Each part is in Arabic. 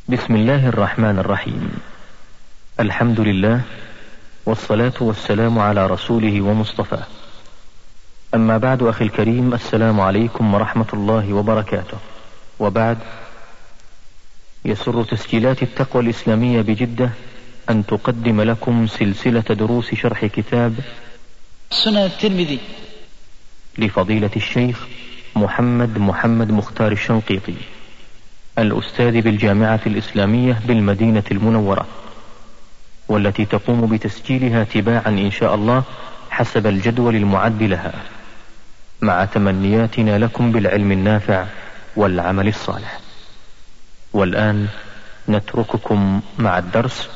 بسم الله الرحمن الرحيم. الحمد لله، والصلاة والسلام على رسوله ومصطفاه. أما بعد، أخي الكريم، السلام عليكم ورحمة الله وبركاته. وبعد، يسر تسجيلات التقوى الإسلامية بجدة أن تقدم لكم سلسلة دروس شرح كتاب سنن الترمذي لفضيلة الشيخ محمد مختار الشنقيطي، الأستاذ بالجامعة الإسلامية بالمدينة المنورة، والتي تقوم بتسجيلها تباعا إن شاء الله حسب الجدول المعد لها، مع تمنياتنا لكم بالعلم النافع والعمل الصالح. والآن نترككم مع الدرس.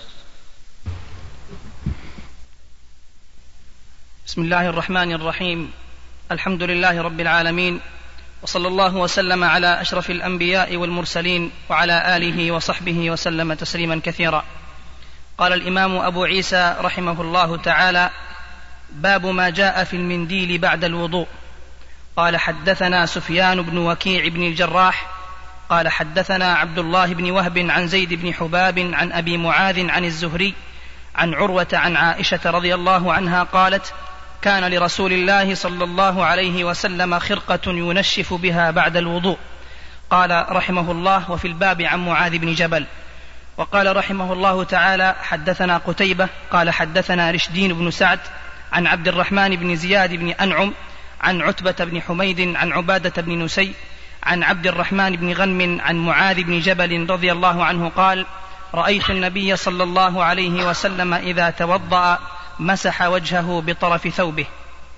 بسم الله الرحمن الرحيم. الحمد لله رب العالمين، وصلى الله وسلم على أشرف الأنبياء والمرسلين وعلى آله وصحبه وسلم تسليما كثيرا. قال الإمام أبو عيسى رحمه الله تعالى: باب ما جاء في المنديل بعد الوضوء. قال: حدثنا سفيان بن وكيع بن الجراح قال: حدثنا عبد الله بن وهب عن زيد بن حباب عن أبي معاذ عن الزهري عن عروة عن عائشة رضي الله عنها قالت: كان لرسول الله صلى الله عليه وسلم خرقة ينشف بها بعد الوضوء. قال رحمه الله: وفي الباب عن معاذ بن جبل. وقال رحمه الله تعالى: حدثنا قتيبة قال: حدثنا رشدين بن سعد عن عبد الرحمن بن زياد بن أنعم عن عتبة بن حميد عن عبادة بن نسي عن عبد الرحمن بن غنم عن معاذ بن جبل رضي الله عنه قال: رأيت النبي صلى الله عليه وسلم إذا توضأ مسح وجهه بطرف ثوبه.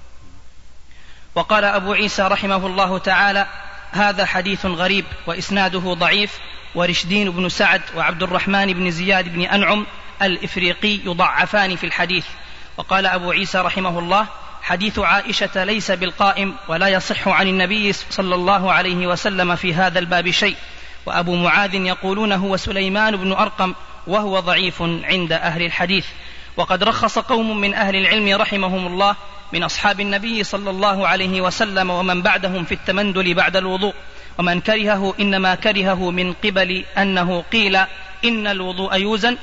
وقال أبو عيسى رحمه الله تعالى: هذا حديث غريب وإسناده ضعيف، ورشدين بن سعد وعبد الرحمن بن زياد بن أنعم الإفريقي يضعفان في الحديث. وقال أبو عيسى رحمه الله: حديث عائشة ليس بالقائم، ولا يصح عن النبي صلى الله عليه وسلم في هذا الباب شيء. وأبو معاذ يقولون هو سليمان بن أرقم، وهو ضعيف عند أهل الحديث. وقد رخص قوم من أهل العلم رحمهم الله من أصحاب النبي صلى الله عليه وسلم ومن بعدهم في التمندل بعد الوضوء، ومن كرهه إنما كرهه من قبل أنه قيل إن الوضوء يوزن،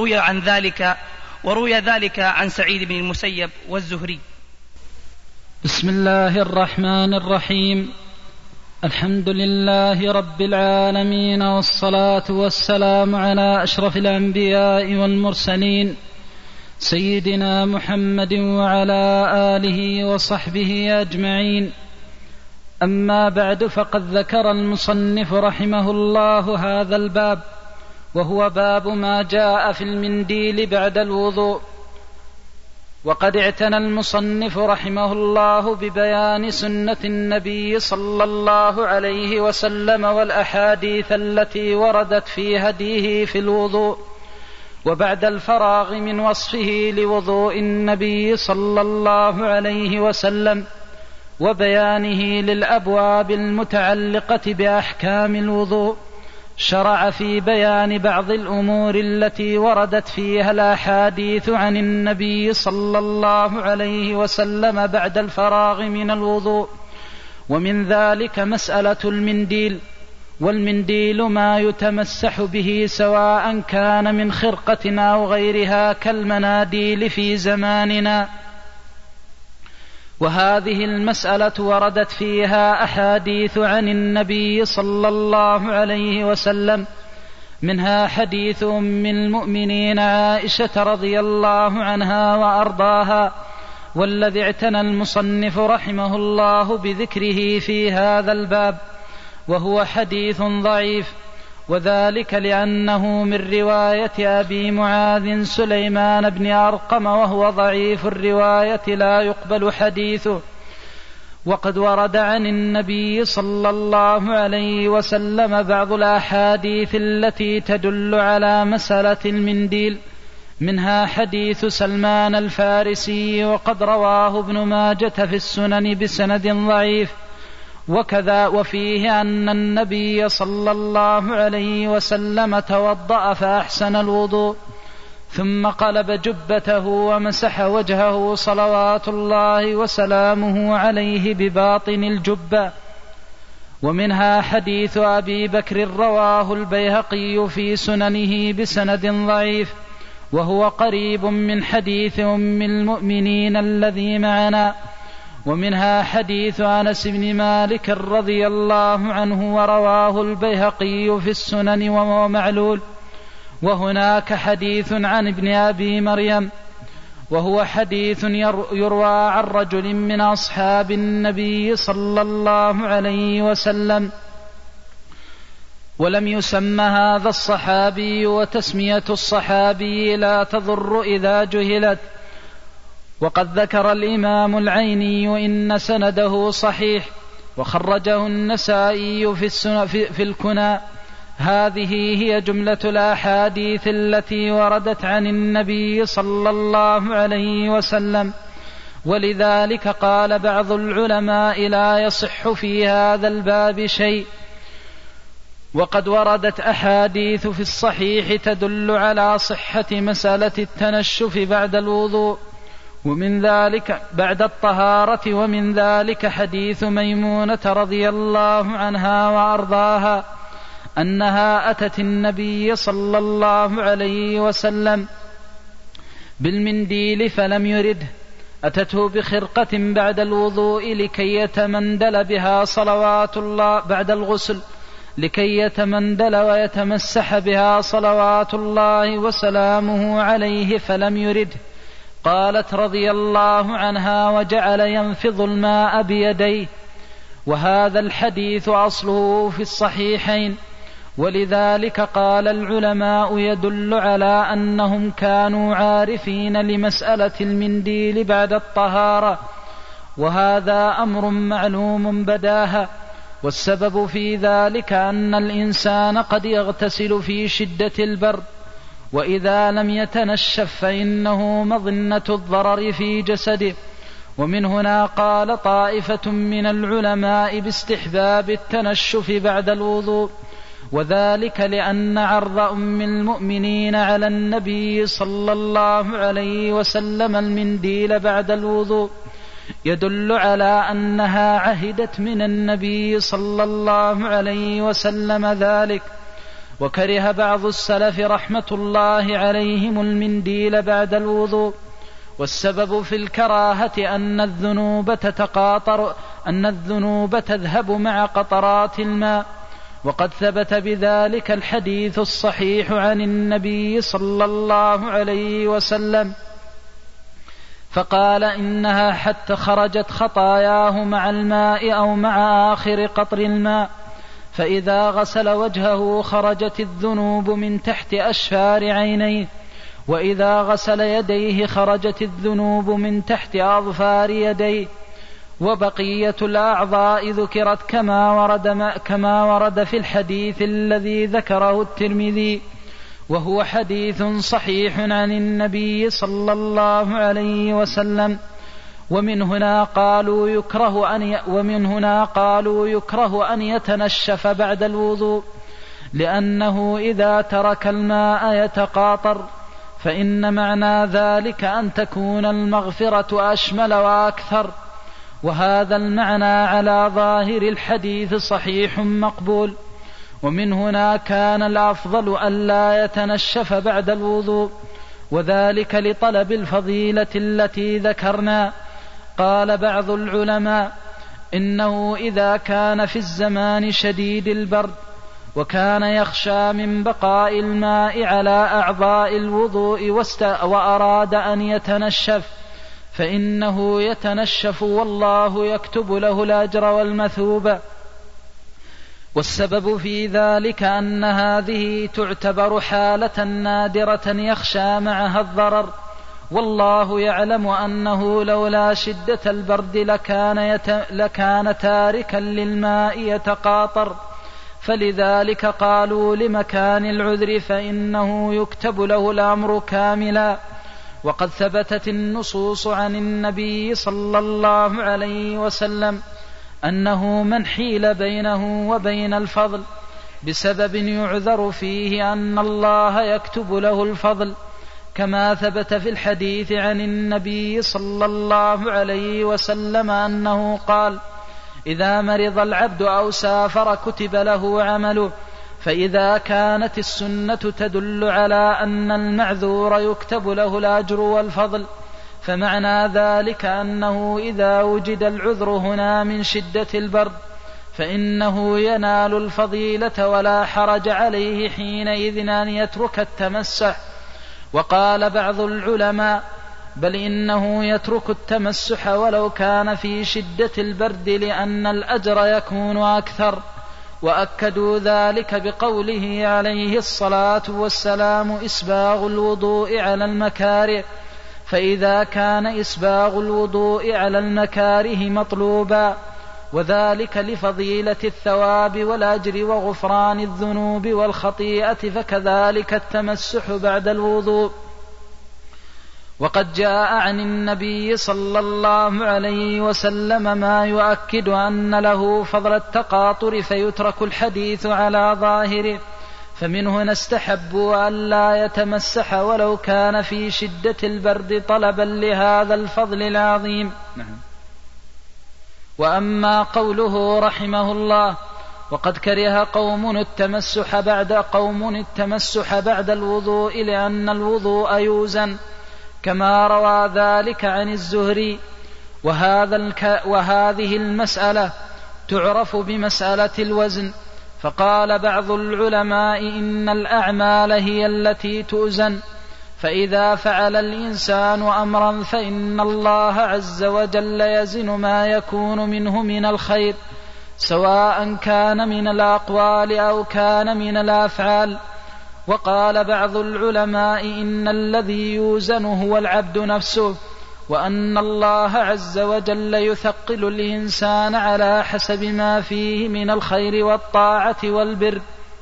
وروي ذلك عن سعيد بن المسيب والزهري. بسم الله الرحمن الرحيم. الحمد لله رب العالمين، والصلاة والسلام على أشرف الأنبياء والمرسلين سيدنا محمد وعلى آله وصحبه أجمعين. أما بعد، فقد ذكر المصنف رحمه الله هذا الباب، وهو باب ما جاء في المنديل بعد الوضوء. وقد اعتنى المصنف رحمه الله ببيان سنة النبي صلى الله عليه وسلم والأحاديث التي وردت في هديه في الوضوء، وبعد الفراغ من وصفه لوضوء النبي صلى الله عليه وسلم وبيانه للأبواب المتعلقة بأحكام الوضوء، شرع في بيان بعض الأمور التي وردت فيها الأحاديث عن النبي صلى الله عليه وسلم بعد الفراغ من الوضوء. ومن ذلك مسألة المنديل. والمنديل ما يتمسح به، سواء كان من خرقة أو غيرها كالمناديل في زماننا. وهذه المسألة وردت فيها أحاديث عن النبي صلى الله عليه وسلم، منها حديث أم المؤمنين عائشة رضي الله عنها وأرضاها، والذي اعتنى المصنف رحمه الله بذكره في هذا الباب، وهو حديث ضعيف، وذلك لأنه من رواية أبي معاذ سليمان بن أرقم، وهو ضعيف الرواية لا يقبل حديثه. وقد ورد عن النبي صلى الله عليه وسلم بعض الأحاديث التي تدل على مسألة المنديل، منها حديث سلمان الفارسي، وقد رواه ابن ماجة في السنن بسند ضعيف. وكذا وفيه أن النبي صلى الله عليه وسلم توضأ فأحسن الوضوء، ثم قلب جبته ومسح وجهه صلوات الله وسلامه عليه بباطن الجبة. ومنها حديث أبي بكر رواه البيهقي في سننه بسند ضعيف، وهو قريب من حديث أم المؤمنين الذي معنا. ومنها حديث أنس بن مالك رضي الله عنه ورواه البيهقي في السنن وهو معلول. وهناك حديث عن ابن أبي مريم، وهو حديث يروى عن رجل من أصحاب النبي صلى الله عليه وسلم، ولم يسمى هذا الصحابي، وتسمية الصحابي لا تضر إذا جهلت. وقد ذكر الإمام العيني إن سنده صحيح، وخرجه النسائي في الكنى. هذه هي جملة الأحاديث التي وردت عن النبي صلى الله عليه وسلم. ولذلك قال بعض العلماء لا يصح في هذا الباب شيء. وقد وردت أحاديث في الصحيح تدل على صحة مسألة التنشف بعد الوضوء، ومن ذلك بعد الطهارة، ومن ذلك حديث ميمونة رضي الله عنها وأرضاها أنها أتت النبي صلى الله عليه وسلم بالمنديل فلم يرده، أتته بخرقة بعد الوضوء لكي يتمندل بها صلوات الله بعد الغسل، لكي يتمندل ويتمسح بها صلوات الله وسلامه عليه فلم يرده. قالت رضي الله عنها وجعل ينفض الماء بيديه. وهذا الحديث أصله في الصحيحين، ولذلك قال العلماء يدل على أنهم كانوا عارفين لمسألة المنديل بعد الطهارة، وهذا أمر معلوم بداهة. والسبب في ذلك أن الإنسان قد يغتسل في شدة البرد، وإذا لم يتنشف فإنه مظنة الضرر في جسده. ومن هنا قال طائفة من العلماء باستحباب التنشف بعد الوضوء، وذلك لأن عرض أم المؤمنين على النبي صلى الله عليه وسلم المنديل بعد الوضوء يدل على أنها عهدت من النبي صلى الله عليه وسلم ذلك. وكره بعض السلف رحمة الله عليهم المنديل بعد الوضوء، والسبب في الكراهة أن الذنوب تذهب مع قطرات الماء، وقد ثبت بذلك الحديث الصحيح عن النبي صلى الله عليه وسلم، فقال إنها حتى خرجت خطاياه مع الماء أو مع آخر قطر الماء، فإذا غسل وجهه خرجت الذنوب من تحت أشفار عينيه، وإذا غسل يديه خرجت الذنوب من تحت أظفار يديه. وبقية الأعضاء ذكرت كما ورد في الحديث الذي ذكره الترمذي، وهو حديث صحيح عن النبي صلى الله عليه وسلم. ومن هنا قالوا يكره أن يتنشف بعد الوضوء، لأنه إذا ترك الماء يتقاطر، فإن معنى ذلك أن تكون المغفرة أشمل وأكثر، وهذا المعنى على ظاهر الحديث صحيح مقبول. ومن هنا كان الأفضل ألا يتنشف بعد الوضوء، وذلك لطلب الفضيلة التي ذكرنا. قال بعض العلماء إنه إذا كان في الزمان شديد البرد وكان يخشى من بقاء الماء على أعضاء الوضوء وأراد أن يتنشف فإنه يتنشف، والله يكتب له الأجر والمثوبة. والسبب في ذلك أن هذه تعتبر حالة نادرة يخشى معها الضرر، والله يعلم أنه لولا شدة البرد لكان تاركا للماء يتقاطر، فلذلك قالوا لمكان العذر فإنه يكتب له الأمر كاملا. وقد ثبتت النصوص عن النبي صلى الله عليه وسلم أنه من حيل بينه وبين الفضل بسبب يعذر فيه أن الله يكتب له الفضل، كما ثبت في الحديث عن النبي صلى الله عليه وسلم أنه قال: إذا مرض العبد أو سافر كتب له عمله. فإذا كانت السنة تدل على أن المعذور يكتب له الأجر والفضل، فمعنى ذلك أنه إذا وجد العذر هنا من شدة البرد فإنه ينال الفضيلة ولا حرج عليه حينئذ أن يترك التمسح. وقال بعض العلماء بل إنه يترك التمسح ولو كان في شدة البرد لأن الأجر يكون أكثر، وأكدوا ذلك بقوله عليه الصلاة والسلام إسباغ الوضوء على المكاره، فإذا كان إسباغ الوضوء على المكاره مطلوبا وذلك لفضيلة الثواب والأجر وغفران الذنوب والخطيئة فكذلك التمسح بعد الوضوء. وقد جاء عن النبي صلى الله عليه وسلم ما يؤكد أن له فضل التقاطر فيترك الحديث على ظاهره، فمنه نستحب أن لا يتمسح ولو كان في شدة البرد طلبا لهذا الفضل العظيم. وأما قوله رحمه الله وقد كره قوم التمسح بعد الوضوء لأن الوضوء يوزن كما روى ذلك عن الزهري، وهذه المسألة تعرف بمسألة الوزن. فقال بعض العلماء إن الأعمال هي التي تؤزن، فإذا فعل الإنسان أمرا فإن الله عز وجل يزن ما يكون منه من الخير سواء كان من الأقوال أو كان من الأفعال. وقال بعض العلماء إن الذي يوزن هو العبد نفسه، وأن الله عز وجل يثقل الإنسان على حسب ما فيه من الخير والطاعة والبر.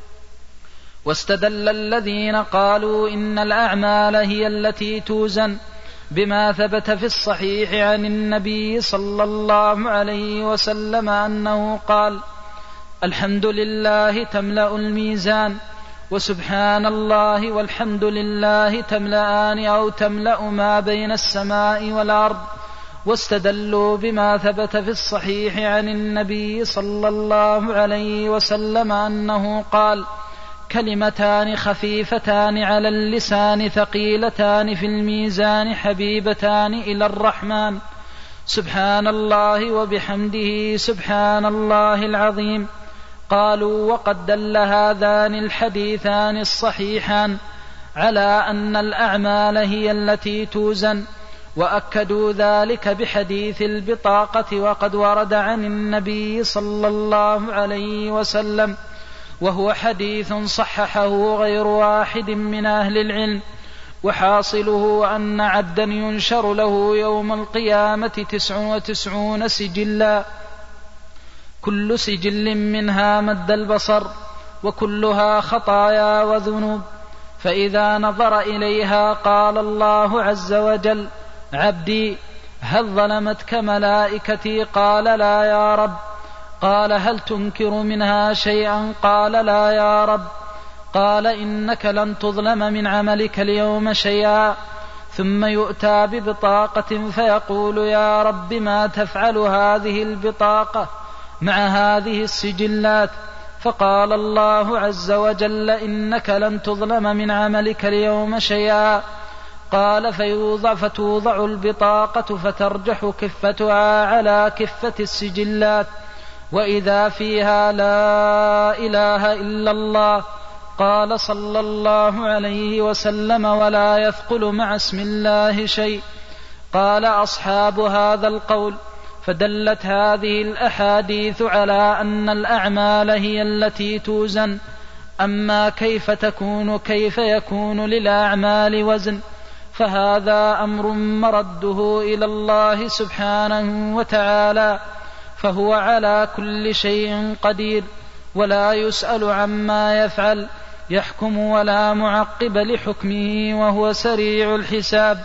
واستدل الذين قالوا إن الأعمال هي التي توزن بما ثبت في الصحيح عن النبي صلى الله عليه وسلم أنه قال الحمد لله تملأ الميزان وسبحان الله والحمد لله تملأان أو تملأ ما بين السماء والأرض. واستدلوا بما ثبت في الصحيح عن النبي صلى الله عليه وسلم أنه قال كلمتان خفيفتان على اللسان ثقيلتان في الميزان حبيبتان إلى الرحمن سبحان الله وبحمده سبحان الله العظيم. قالوا وقد دل هذان الحديثان الصحيحان على أن الأعمال هي التي توزن، وأكدوا ذلك بحديث البطاقة وقد ورد عن النبي صلى الله عليه وسلم، وهو حديث صححه غير واحد من أهل العلم. وحاصله أن عبدا ينشر له يوم القيامة 99 سجلا كل سجل منها مد البصر وكلها خطايا وذنوب، فإذا نظر إليها قال الله عز وجل عبدي هل ظلمتك ملائكتي؟ قال لا يا رب. قال هل تنكر منها شيئا؟ قال لا يا رب. قال إنك لن تظلم من عملك اليوم شيئا. ثم يؤتى ببطاقة فيقول يا رب ما تفعل هذه البطاقة مع هذه السجلات؟ فقال الله عز وجل إنك لن تظلم من عملك اليوم شيئا. قال فتوضع البطاقة فترجح كفتها على كفة السجلات، وإذا فيها لا إله إلا الله قال صلى الله عليه وسلم ولا يثقل مع اسم الله شيء. قال أصحاب هذا القول فدلت هذه الأحاديث على أن الأعمال هي التي توزن. أما كيف يكون للأعمال وزن فهذا أمر مرده إلى الله سبحانه وتعالى، فهو على كل شيء قدير ولا يسأل عما يفعل، يحكم ولا معقب لحكمه وهو سريع الحساب.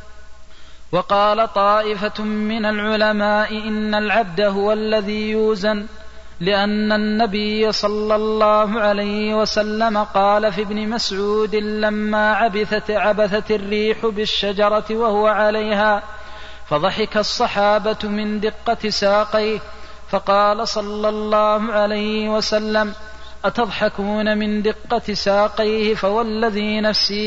وقال طائفة من العلماء إن العبد هو الذي يوزن، لأن النبي صلى الله عليه وسلم قال في ابن مسعود لما عبثت الريح بالشجرة وهو عليها فضحك الصحابة من دقة ساقيه فقال صلى الله عليه وسلم: أتضحكون من دقة ساقيه فوالذي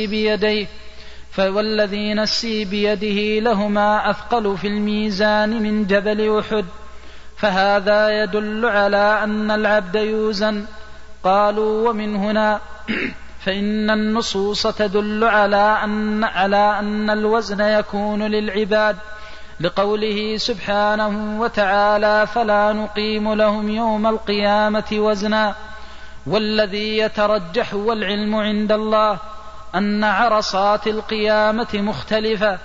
نفسي بيده لهما أثقل في الميزان من جبل أحد. فهذا يدل على أن العبد يوزن. قالوا: ومن هنا فإن النصوص تدل على أن الوزن يكون للعباد، لقوله سبحانه وتعالى: فلا نقيم لهم يوم القيامة وزنا. والذي يترجح والعلم عند الله أن عرصات القيامة مختلفة،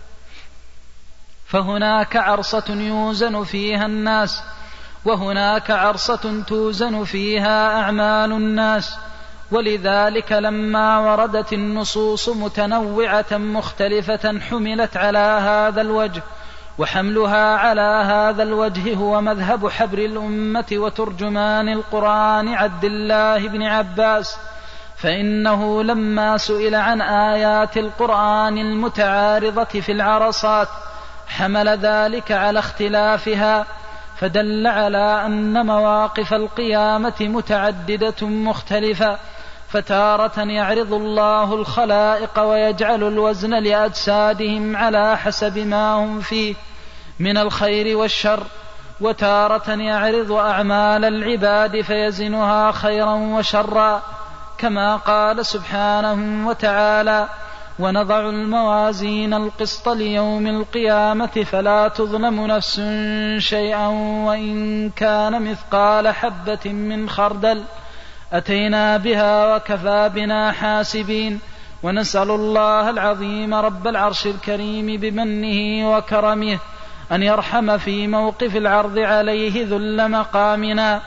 فهناك عرصة يوزن فيها الناس، وهناك عرصة توزن فيها أعمال الناس. ولذلك لما وردت النصوص متنوعة مختلفة حملت على هذا الوجه، وحملها على هذا الوجه هو مذهب حبر الأمة وترجمان القرآن عبد الله بن عباس، فإنه لما سئل عن آيات القرآن المتعارضة في العرصات حمل ذلك على اختلافها، فدل على أن مواقف القيامة متعددة مختلفة، فتارة يعرض الله الخلائق ويجعل الوزن لأجسادهم على حسب ما هم فيه من الخير والشر، وتارة يعرض أعمال العباد فيزنها خيرا وشرا، كما قال سبحانه وتعالى: ونضع الموازين القسط ليوم القيامة فلا تظلم نفس شيئا وإن كان مثقال حبة من خردل أتينا بها وكفى بنا حاسبين. ونسأل الله العظيم رب العرش الكريم بمنه وكرمه أن يرحم في موقف العرض عليه ذل مقامنا،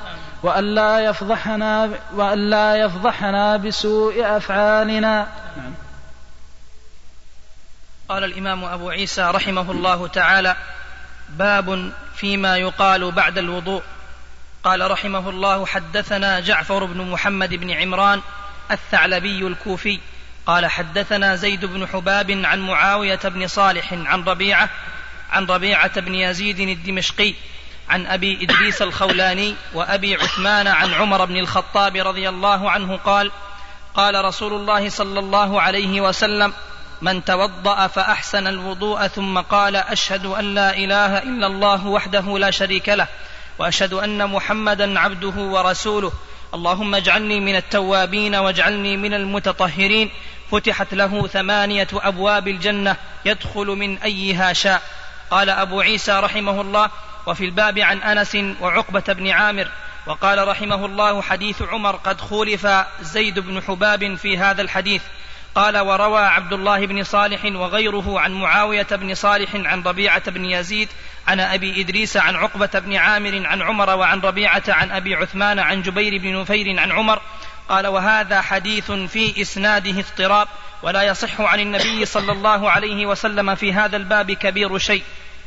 وألا يفضحنا بسوء أفعالنا. قال الإمام أبو عيسى رحمه الله تعالى: باب فيما يقال بعد الوضوء. قال رحمه الله: حدثنا جعفر بن محمد بن عمران الثعلبي الكوفي قال حدثنا زيد بن حباب عن معاوية بن صالح عن ربيعة بن يزيد الدمشقي عن أبي إدريس الخولاني وأبي عثمان عن عمر بن الخطاب رضي الله عنه قال: قال رسول الله صلى الله عليه وسلم: من توضأ فأحسن الوضوء ثم قال: أشهد أن لا إله إلا الله وحده لا شريك له وأشهد أن محمدا عبده ورسوله، اللهم اجعلني من التوابين واجعلني من المتطهرين، فتحت له 8 أبواب الجنة يدخل من أيها شاء. قال أبو عيسى رحمه الله: وفي الباب عن أنس وعقبة بن عامر. وقال رحمه الله: حديث عمر قد خولف زيد بن حباب في هذا الحديث. قال: وروى عبد الله بن صالح وغيره عن معاوية بن صالح عن ربيعة بن يزيد عن أبي إدريس عن عقبة بن عامر عن عمر وعن ربيعة عن أبي عثمان عن جبير بن نفير عن عمر. قال: وهذا حديث في إسناده اضطراب، ولا يصح عن النبي صلى الله عليه وسلم في هذا الباب كبير شيء.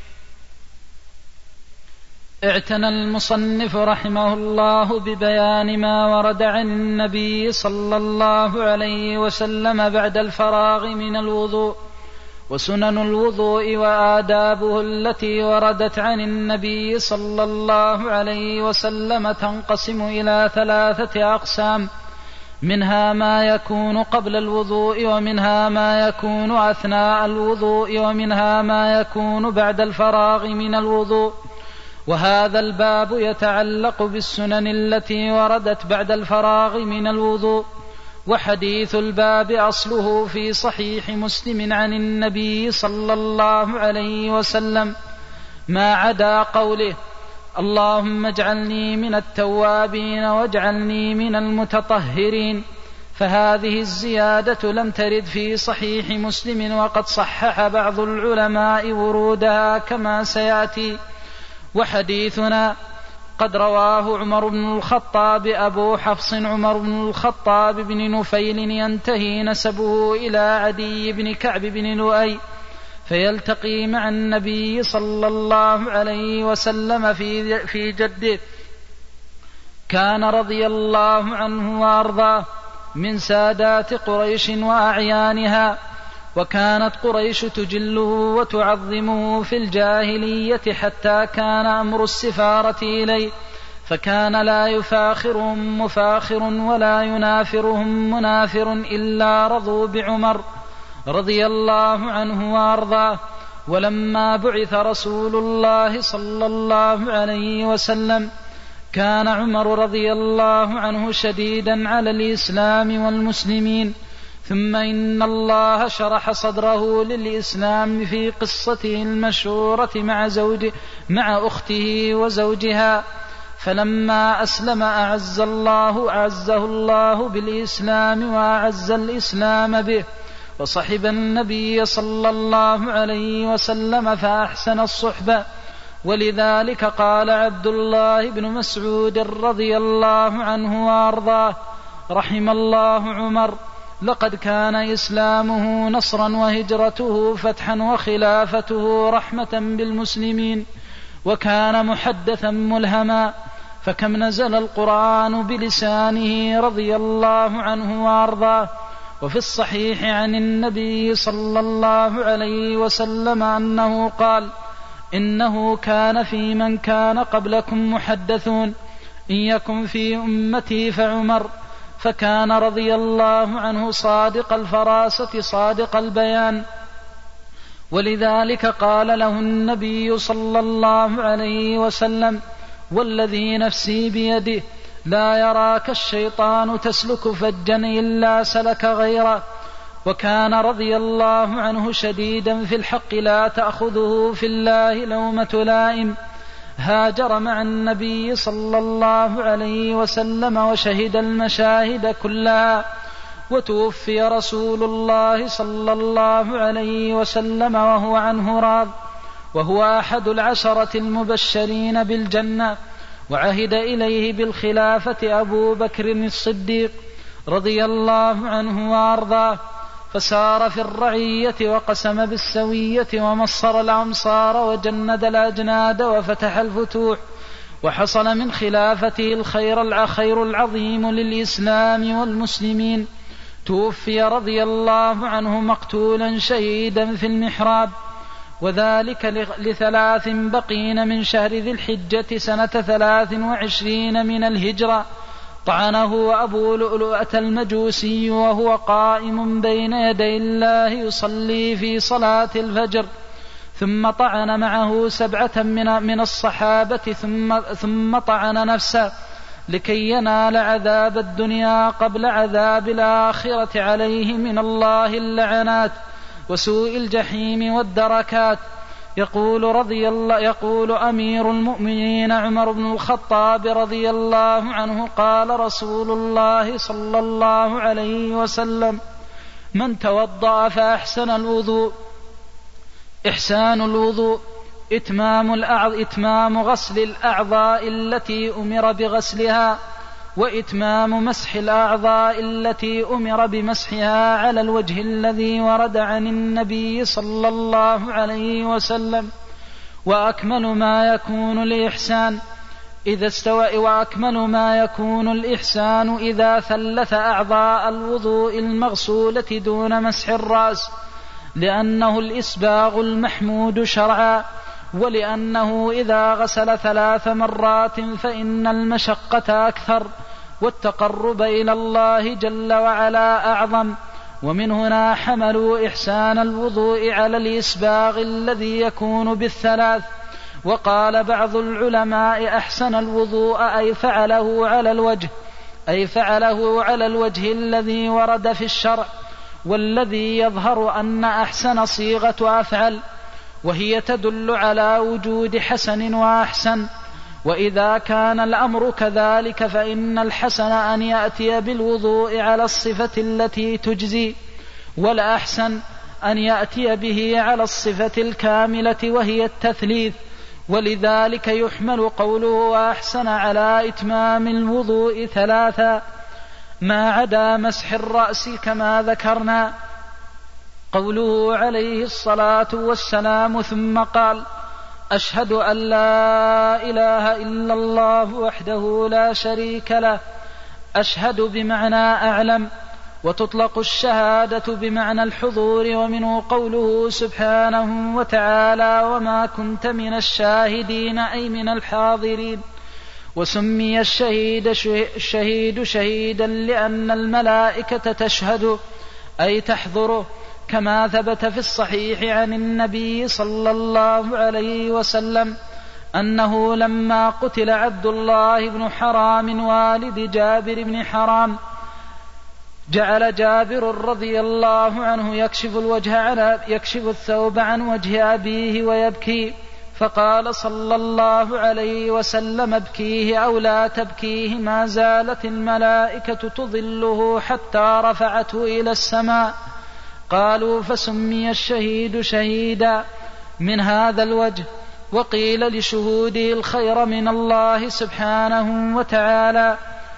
اعتنى المصنف رحمه الله ببيان ما ورد عن النبي صلى الله عليه وسلم بعد الفراغ من الوضوء، وسنن الوضوء وآدابه التي وردت عن النبي صلى الله عليه وسلم تنقسم إلى 3 أقسام: منها ما يكون قبل الوضوء، ومنها ما يكون أثناء الوضوء، ومنها ما يكون بعد الفراغ من الوضوء. وهذا الباب يتعلق بالسنن التي وردت بعد الفراغ من الوضوء. وحديث الباب أصله في صحيح مسلم عن النبي صلى الله عليه وسلم، ما عدا قوله: اللهم اجعلني من التوابين واجعلني من المتطهرين، فهذه الزيادة لم ترد في صحيح مسلم، وقد صحح بعض العلماء ورودها كما سيأتي. وحديثنا قد رواه عمر بن الخطاب أبو حفص عمر بن الخطاب بن نفيل، ينتهي نسبه إلى عدي بن كعب بن لؤي، فيلتقي مع النبي صلى الله عليه وسلم في جده. كان رضي الله عنه وأرضاه من سادات قريش وأعيانها، وكانت قريش تجله وتعظمه في الجاهلية حتى كان أمر السفارة إليه، فكان لا يفاخرهم مفاخر ولا ينافرهم منافر إلا رضوا بعمر رضي الله عنه وأرضاه. ولما بعث رسول الله صلى الله عليه وسلم كان عمر رضي الله عنه شديدا على الإسلام والمسلمين، ثم إن الله شرح صدره للإسلام في قصته المشهورة مع أخته وزوجها، فلما أسلم أعزه الله بالإسلام وأعز الإسلام به، وصحب النبي صلى الله عليه وسلم فأحسن الصحبة. ولذلك قال عبد الله بن مسعود رضي الله عنه وأرضاه: رحم الله عمر، لقد كان إسلامه نصرا وهجرته فتحا وخلافته رحمة بالمسلمين، وكان محدثا ملهما، فكم نزل القرآن بلسانه رضي الله عنه وأرضاه. وفي الصحيح عن النبي صلى الله عليه وسلم أنه قال: إنه كان في من كان قبلكم محدثون، إن يكن في أمتي فعمر، فكان رضي الله عنه صادق الفراسة صادق البيان. ولذلك قال له النبي صلى الله عليه وسلم: والذي نفسي بيده لا يراك الشيطان تسلك فجا إلا سلك غيره. وكان رضي الله عنه شديدا في الحق لا تأخذه في الله لومة لائم، هاجر مع النبي صلى الله عليه وسلم وشهد المشاهد كلها، وتوفي رسول الله صلى الله عليه وسلم وهو عنه راض، وهو أحد العشرة المبشرين بالجنة، وعهد إليه بالخلافة أبو بكر الصديق رضي الله عنه وأرضاه، فسار في الرعية وقسم بالسوية ومصر الأمصار وجند الأجناد وفتح الفتوح، وحصل من خلافته الخير العظيم للإسلام والمسلمين. توفي رضي الله عنه مقتولا شهيدا في المحراب، وذلك ل3 بقين من شهر ذي الحجة سنة 23 من الهجرة. طعنه أبو لؤلؤة المجوسي وهو قائم بين يدي الله يصلي في صلاة الفجر، ثم طعن معه 7 من الصحابة، ثم طعن نفسه لكي ينال عذاب الدنيا قبل عذاب الآخرة عليه من الله اللعنات وسوء الجحيم والدركات. يقول أمير المؤمنين عمر بن الخطاب رضي الله عنه: قال رسول الله صلى الله عليه وسلم: من توضأ فأحسن الوضوء، إحسان الوضوء إتمام غسل الأعضاء التي أمر بغسلها، وإتمام مسح الأعضاء التي أمر بمسحها على الوجه الذي ورد عن النبي صلى الله عليه وسلم. وأكمل ما يكون الإحسان إذا ثلث أعضاء الوضوء المغسولة دون مسح الرأس، لأنه الإسباغ المحمود شرعا، ولأنه إذا غسل 3 مرات فإن المشقة أكثر والتقرب إلى الله جل وعلا أعظم. ومن هنا حملوا إحسان الوضوء على الإسباغ الذي يكون ب3. وقال بعض العلماء: أحسن الوضوء أي فعله على الوجه الذي ورد في الشرع، والذي يظهر أن أحسن صيغة أفعل، وهي تدل على وجود حسن وأحسن. وإذا كان الأمر كذلك فإن الحسن أن يأتي بالوضوء على الصفة التي تجزي، والأحسن أن يأتي به على الصفة الكاملة وهي التثليث. ولذلك يحمل قوله وأحسن على إتمام الوضوء 3 ما عدا مسح الرأس كما ذكرنا. قوله عليه الصلاة والسلام: ثم قال: أشهد أن لا إله إلا الله وحده لا شريك له. أشهد بمعنى أعلم، وتطلق الشهادة بمعنى الحضور، ومنه قوله سبحانه وتعالى: وما كنت من الشاهدين أي من الحاضرين. وسمي الشهيد شهيدا لأن الملائكة تشهد أي تحضره، كما ثبت في الصحيح عن النبي صلى الله عليه وسلم أنه لما قتل عبد الله بن حرام والد جابر بن حرام جعل جابر رضي الله عنه يكشف الثوب عن وجه أبيه ويبكي، فقال صلى الله عليه وسلم: ابكيه أو لا تبكيه، ما زالت الملائكة تظله حتى رفعته إلى السماء. قالوا: فسمي الشهيد شهيدا من هذا الوجه. وقيل لشهوده الخير من الله سبحانه وتعالى.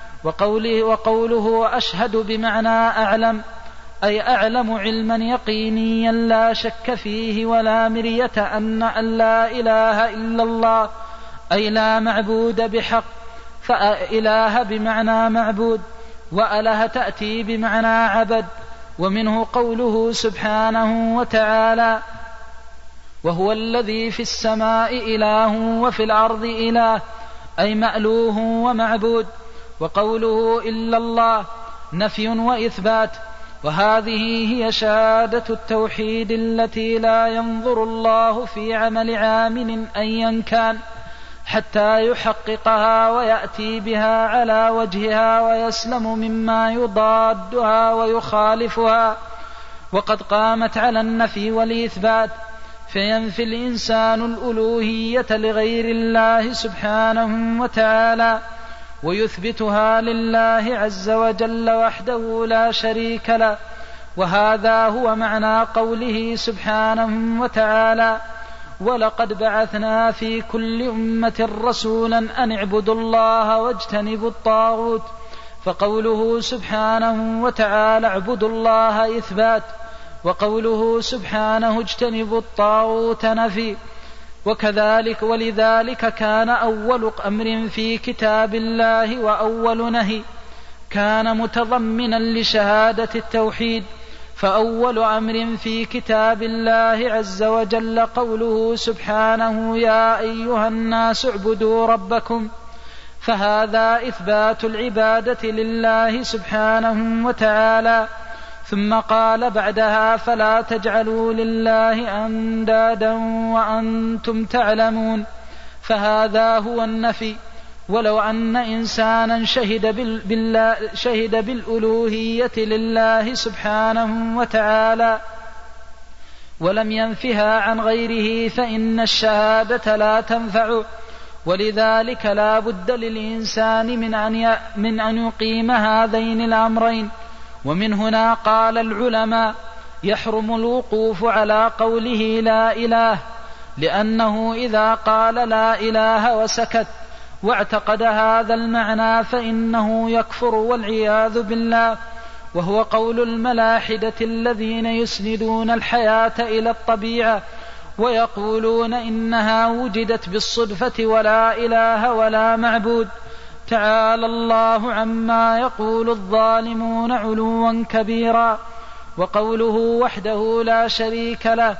وقوله أشهد بمعنى أعلم، أي أعلم علما يقينيا لا شك فيه ولا مرية أن لا إله إلا الله، أي لا معبود بحق، فإله بمعنى معبود، وأله تأتي بمعنى عبد. ومنه قوله سبحانه وتعالى: وهو الذي في السماء إله وفي الأرض إله، أي مألوه ومعبود. وقوله إلا الله نفي وإثبات، وهذه هي شهادة التوحيد التي لا ينظر الله في عمل عامل أيا كان حتى يحققها ويأتي بها على وجهها ويسلم مما يضادها ويخالفها. وقد قامت على النفي والإثبات، فينفي الإنسان الألوهية لغير الله سبحانه وتعالى، ويثبتها لله عز وجل وحده لا شريك له. وهذا هو معنى قوله سبحانه وتعالى: ولقد بعثنا في كل أمة رسولا أن اعبدوا الله واجتنبوا الطاغوت. فقوله سبحانه وتعالى اعبدوا الله إثبات، وقوله سبحانه اجتنبوا الطاغوت نفي. ولذلك كان أول أمر في كتاب الله وأول نهي كان متضمنا لشهادة التوحيد. فأول أمر في كتاب الله عز وجل قوله سبحانه: يا أيها الناس اعبدوا ربكم، فهذا إثبات العبادة لله سبحانه وتعالى. ثم قال بعدها: فلا تجعلوا لله أندادا وأنتم تعلمون، فهذا هو النفي. ولو أن إنسانا شهد بالألوهية لله سبحانه وتعالى ولم ينفها عن غيره فإن الشهادة لا تنفع. ولذلك لا بد للإنسان من أن يقيم هذين الأمرين. ومن هنا قال العلماء: يحرم الوقوف على قوله لا إله، لأنه إذا قال لا إله وسكت واعتقد هذا المعنى فإنه يكفر والعياذ بالله. وهو قول الملاحدة الذين يسندون الحياة إلى الطبيعة ويقولون إنها وجدت بالصدفة ولا إله ولا معبود. تعالى الله عما يقول الظالمون علوا كبيرا. وقوله وحده لا شريك له،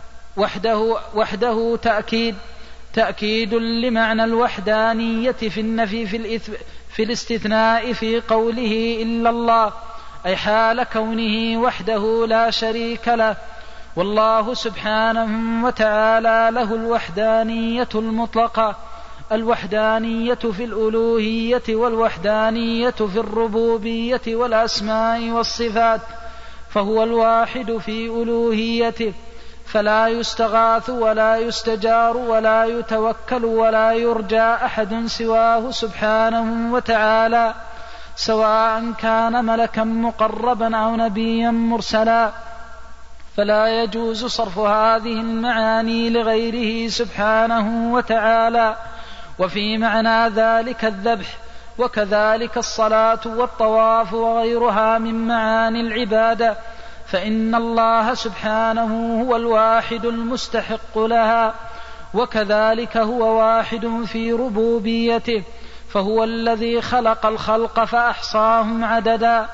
وحده تأكيد لمعنى الوحدانية في النفي في الاستثناء في قوله إلا الله، أي حال كونه وحده لا شريك له. والله سبحانه وتعالى له الوحدانية المطلقة، الوحدانية في الألوهية والوحدانية في الربوبية والأسماء والصفات، فهو الواحد في ألوهيته، فلا يستغاث ولا يستجار ولا يتوكل ولا يرجى أحد سواه سبحانه وتعالى، سواء كان ملكا مقربا أو نبيا مرسلا. فلا يجوز صرف هذه المعاني لغيره سبحانه وتعالى. وفي معنى ذلك الذبح، وكذلك الصلاة والطواف وغيرها من معاني العبادة، فإن الله سبحانه هو الواحد المستحق لها. وكذلك هو واحد في ربوبيته، فهو الذي خلق الخلق فأحصاهم عددا،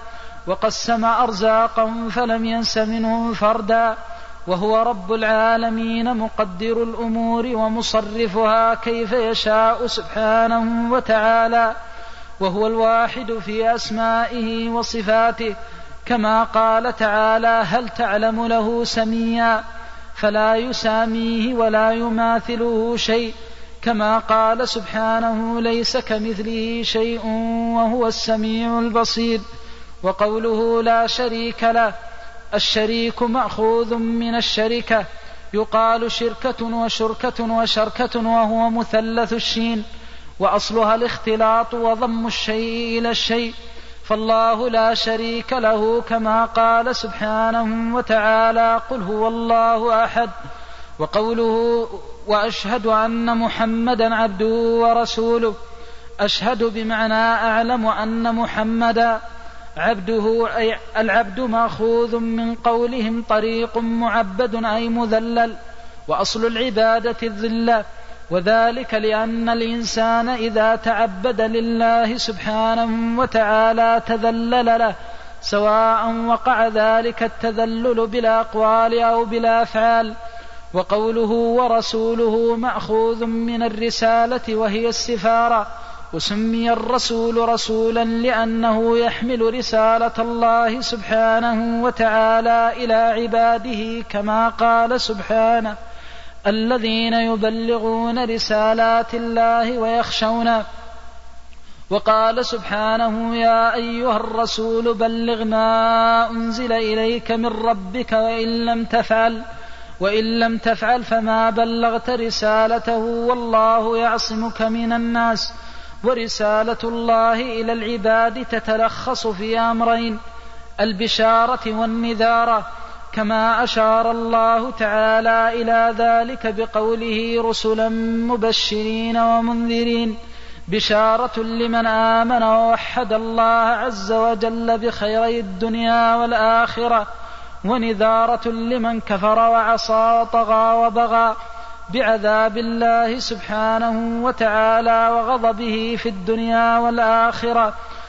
وقسم أرزاقهم فلم ينس منهم فردا، وهو رب العالمين مقدر الأمور ومصرفها كيف يشاء سبحانه وتعالى، وهو الواحد في أسمائه وصفاته، كما قال تعالى: هل تعلم له سميا، فلا يساميه ولا يماثله شيء، كما قال سبحانه: ليس كمثله شيء وهو السميع البصير. وقوله لا شريك له، الشريك مأخوذ من الشركة، يقال شركة وشركة وشركة، وهو مثلث الشين، وأصلها الاختلاط وضم الشيء إلى الشيء، فالله لا شريك له، كما قال سبحانه وتعالى: قل هو الله أحد. وقوله وأشهد أن محمدا عبده ورسوله، أشهد بمعنى أعلم أن محمدا عبده، أي العبد مأخوذ من قولهم طريق معبد أي مذلل، وأصل العبادة الذلة، وذلك لأن الإنسان إذا تعبد لله سبحانه وتعالى تذلل له، سواء وقع ذلك التذلل بالأقوال أو بالأفعال. وقوله ورسوله مأخوذ من الرسالة وهي السفارة، وسمي الرسول رسولا لأنه يحمل رسالة الله سبحانه وتعالى إلى عباده، كما قال سبحانه: الذين يبلغون رسالات الله ويخشونه. وقال سبحانه: يا أيها الرسول بلغ ما أنزل إليك من ربك وإن لم تفعل فما بلغت رسالته والله يعصمك من الناس. ورسالة الله إلى العباد تتلخص في أمرين: البشارة والنذارة، كما أشار الله تعالى إلى ذلك بقوله: رسلا مبشرين ومنذرين، بشارة لمن آمن ووحد الله عز وجل بخيري الدنيا والآخرة، ونذارة لمن كفر وعصى وطغى وبغى بعذاب الله سبحانه وتعالى وغضبه في الدنيا والآخرة.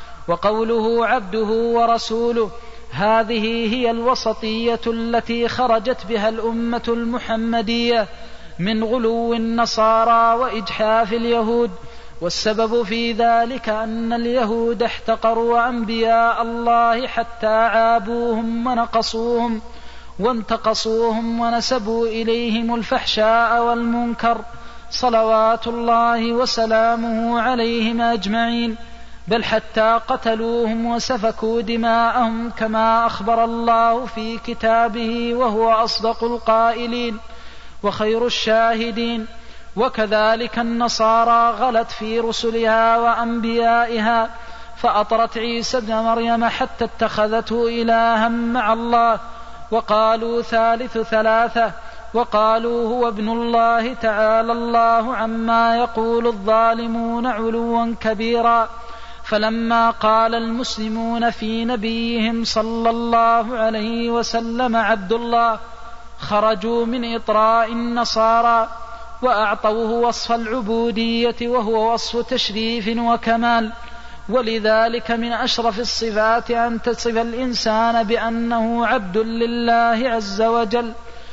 وقوله عبده ورسوله، هذه هي الوسطية التي خرجت بها الأمة المحمدية من غلو النصارى وإجحاف اليهود، والسبب في ذلك أن اليهود احتقروا أنبياء الله حتى عابوهم ونقصوهم وانتقصوهم ونسبوا إليهم الفحشاء والمنكر، صلوات الله وسلامه عليهم أجمعين، بل حتى قتلوهم وسفكوا دماءهم، كما أخبر الله في كتابه وهو أصدق القائلين وخير الشاهدين. وكذلك النصارى غلت في رسلها وأنبيائها، فأطرت عيسى ابن مريم حتى اتخذته إلها مع الله، وقالوا ثالث ثلاثة، وقالوا هو ابن الله، تعالى الله عما يقول الظالمون علوا كبيرا. فلما قال المسلمون في نبيهم صلى الله عليه وسلم عبد الله، خرجوا من إطراء النصارى وأعطوه وصف العبودية، وهو وصف تشريف وكمال. ولذلك من أشرف الصفات أن تصف الإنسان بأنه عبد لله عز وجل.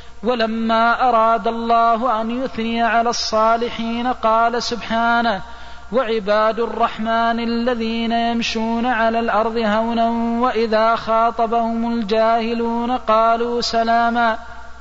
ولما أراد الله أن يثني على الصالحين قال سبحانه: وعباد الرحمن الذين يمشون على الأرض هونا وإذا خاطبهم الجاهلون قالوا سلاما،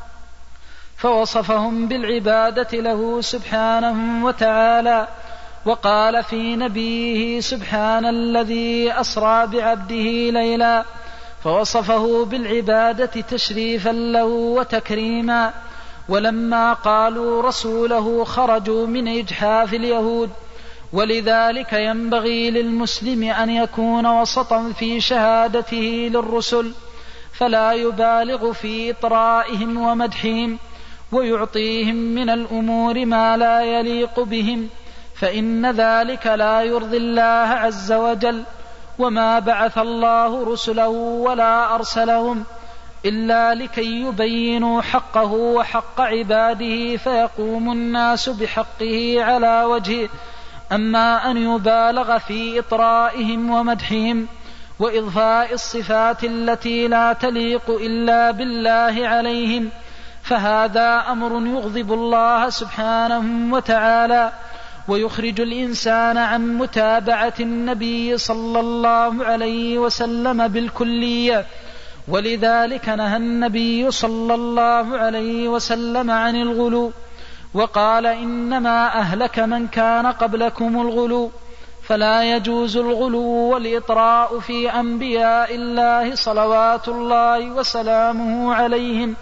فوصفهم بالعبادة له سبحانه وتعالى. وقال في نبيه: سبحان الذي أسرى بعبده ليلا، فوصفه بالعبادة تشريفا له وتكريما. ولما قالوا رسوله خرجوا من إجحاف اليهود. ولذلك ينبغي للمسلم أن يكون وسطا في شهادته للرسل، فلا يبالغ في إطرائهم ومدحهم ويعطيهم من الأمور ما لا يليق بهم، فإن ذلك لا يرضي الله عز وجل. وما بعث الله رسله ولا أرسلهم إلا لكي يبينوا حقه وحق عباده فيقوم الناس بحقه على وجهه. أما أن يبالغ في إطرائهم ومدحهم وإضفاء الصفات التي لا تليق إلا بالله عليهم، فهذا أمر يغضب الله سبحانه وتعالى ويخرج الإنسان عن متابعة النبي صلى الله عليه وسلم بالكلية. ولذلك نهى النبي صلى الله عليه وسلم عن الغلو، وقال إنما أهلك من كان قبلكم الغلو، فلا يجوز الغلو والإطراء في أنبياء الله صلوات الله وسلامه عليهم،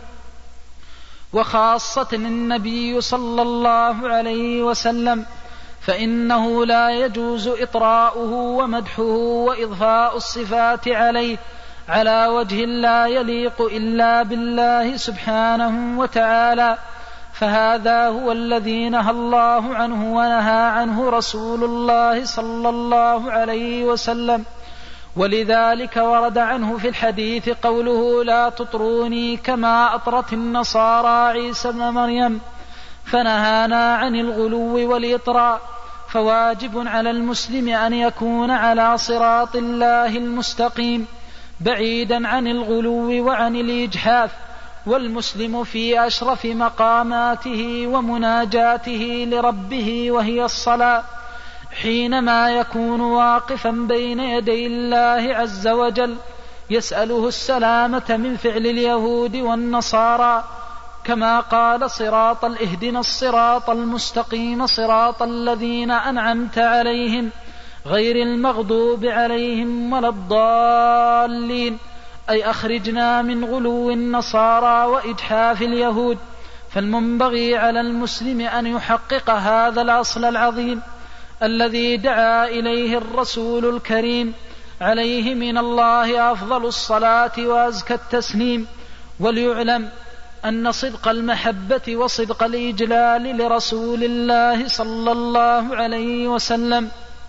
وخاصة النبي صلى الله عليه وسلم، فإنه لا يجوز إطراؤه ومدحه وإضفاء الصفات عليه على وجه لا يليق إلا بالله سبحانه وتعالى، فهذا هو الذي نهى الله عنه ونهى عنه رسول الله صلى الله عليه وسلم. ولذلك ورد عنه في الحديث قوله لا تطروني كما أطرت النصارى عيسى بن مريم، فنهانا عن الغلو والإطراء. فواجب على المسلم أن يكون على صراط الله المستقيم بعيدا عن الغلو وعن الإجحاف، والمسلم في أشرف مقاماته ومناجاته لربه وهي الصلاة، حينما يكون واقفا بين يدي الله عز وجل يسأله السلامة من فعل اليهود والنصارى، كما قال اهدنا الصراط المستقيم صراط الذين أنعمت عليهم غير المغضوب عليهم ولا الضالين، أي أخرجنا من غلو النصارى وإجحاف اليهود. فالمنبغي على المسلم أن يحقق هذا الأصل العظيم الذي دعا إليه الرسول الكريم عليه من الله أفضل الصلاة وأزكى التسليم. وليعلم أن صدق المحبة وصدق الإجلال لرسول الله صلى الله عليه وسلم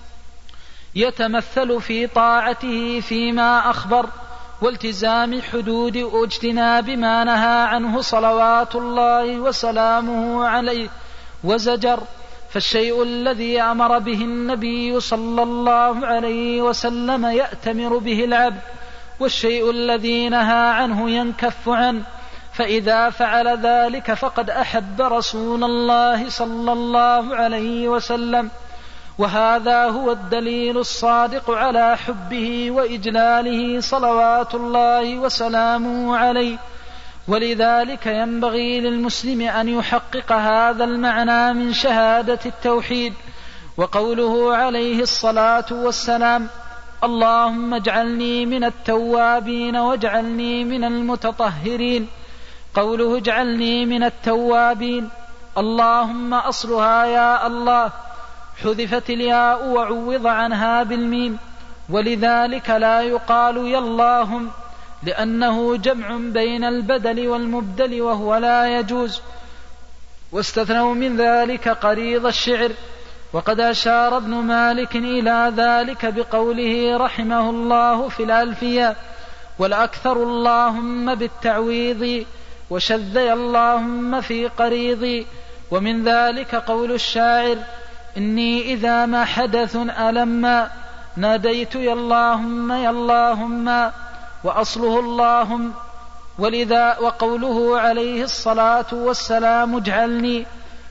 يتمثل في طاعته فيما أخبر، والتزام حدود واجتناب ما نهى عنه صلوات الله وسلامه عليه وزجر. فالشيء الذي أمر به النبي صلى الله عليه وسلم يأتمر به العبد، والشيء الذي نهى عنه ينكف عنه، فإذا فعل ذلك فقد أحب رسول الله صلى الله عليه وسلم، وهذا هو الدليل الصادق على حبه وإجلاله صلوات الله وسلامه عليه. ولذلك ينبغي للمسلم أن يحقق هذا المعنى من شهادة التوحيد. وقوله عليه الصلاة والسلام اللهم اجعلني من التوابين واجعلني من المتطهرين، قوله اجعلني من التوابين اللهم أصلها يا الله، حذفت الياء وعوض عنها بالميم، ولذلك لا يقال يا اللهم لأنه جمع بين البدل والمبدل وهو لا يجوز. واستثنوا من ذلك قريض الشعر، وقد أشار ابن مالك إلى ذلك بقوله رحمه الله في الألفية والأكثر اللهم بالتعويض وشذي اللهم في قريضي. ومن ذلك قول الشاعر إني إذا ما حدث ألما ناديت يا اللهم يا اللهم، وأصله اللهم. ولذا وقوله عليه الصلاة والسلام اجعلني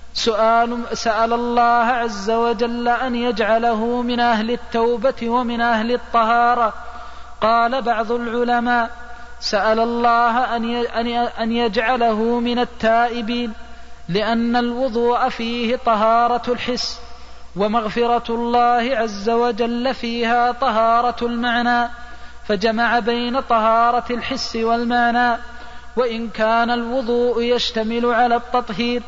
سأل الله عز وجل أن يجعله من أهل التوبة ومن أهل الطهارة. قال بعض العلماء سأل الله أن يجعله من التائبين، لأن الوضوء فيه طهارة الحس، ومغفرة الله عز وجل فيها طهارة المعنى، فجمع بين طهارة الحس والمعنى. وإن كان الوضوء يشتمل على التطهير،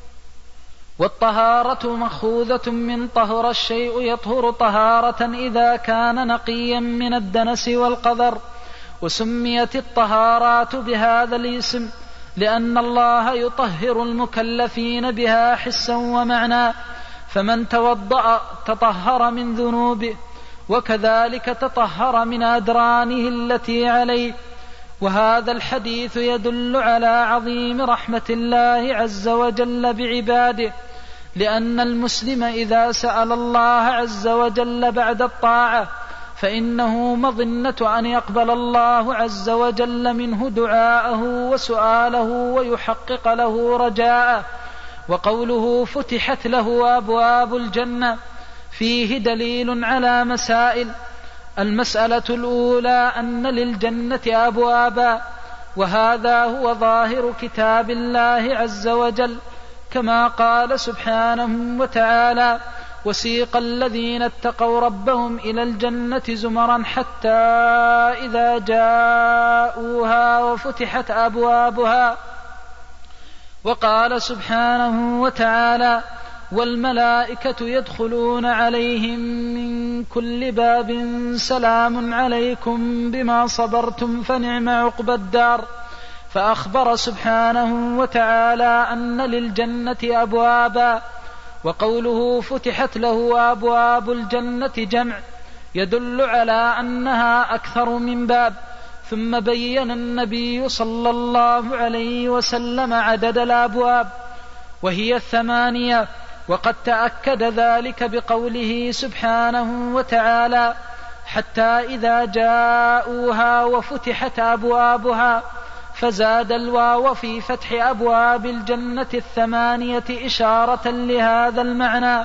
والطهارة مأخوذة من طهر الشيء يطهر طهارة إذا كان نقيا من الدنس والقذر، وسميت الطهارات بهذا الاسم لأن الله يطهر المكلفين بها حسا ومعنى، فمن توضأ تطهر من ذنوبه، وكذلك تطهر من أدرانه التي عليه. وهذا الحديث يدل على عظيم رحمة الله عز وجل بعباده، لأن المسلم إذا سأل الله عز وجل بعد الطاعة فإنه مظنة أن يقبل الله عز وجل منه دعاءه وسؤاله ويحقق له رجاءه. وقوله فتحت له أبواب الجنة فيه دليل على مسائل. المسألة الأولى أن للجنة أبوابا، وهذا هو ظاهر كتاب الله عز وجل، كما قال سبحانه وتعالى: وسيق الذين اتقوا ربهم إلى الجنة زمرا حتى إذا جاءوها وفتحت أبوابها. وقال سبحانه وتعالى: والملائكة يدخلون عليهم من كل باب سلام عليكم بما صبرتم فنعم عقبى الدار. فأخبر سبحانه وتعالى أن للجنة أبوابا. وقوله فتحت له أبواب الجنة جمع يدل على أنها أكثر من باب. ثم بين النبي صلى الله عليه وسلم عدد الأبواب وهي 8، وقد تأكد ذلك بقوله سبحانه وتعالى: حتى إذا جاءوها وفتحت أبوابها، فزاد الواو في فتح أبواب الجنة 8 إشارة لهذا المعنى.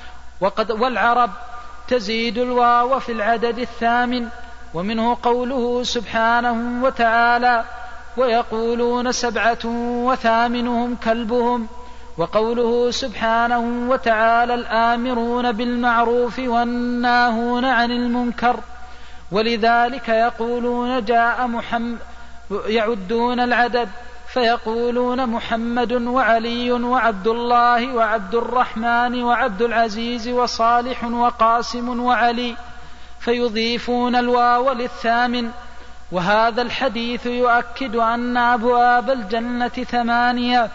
والعرب تزيد الواو في العدد 8، ومنه قوله سبحانه وتعالى: ويقولون 7 وثامنهم كلبهم. وقوله سبحانه وتعالى: الآمرون بالمعروف والناهون عن المنكر. ولذلك يقولون جاء محمد، يعدون العدد فيقولون محمد وعلي وعبد الله وعبد الرحمن وعبد العزيز وصالح وقاسم وعلي، فيضيفون الواو للثامن. وهذا الحديث يؤكد أن أبواب الجنة 8.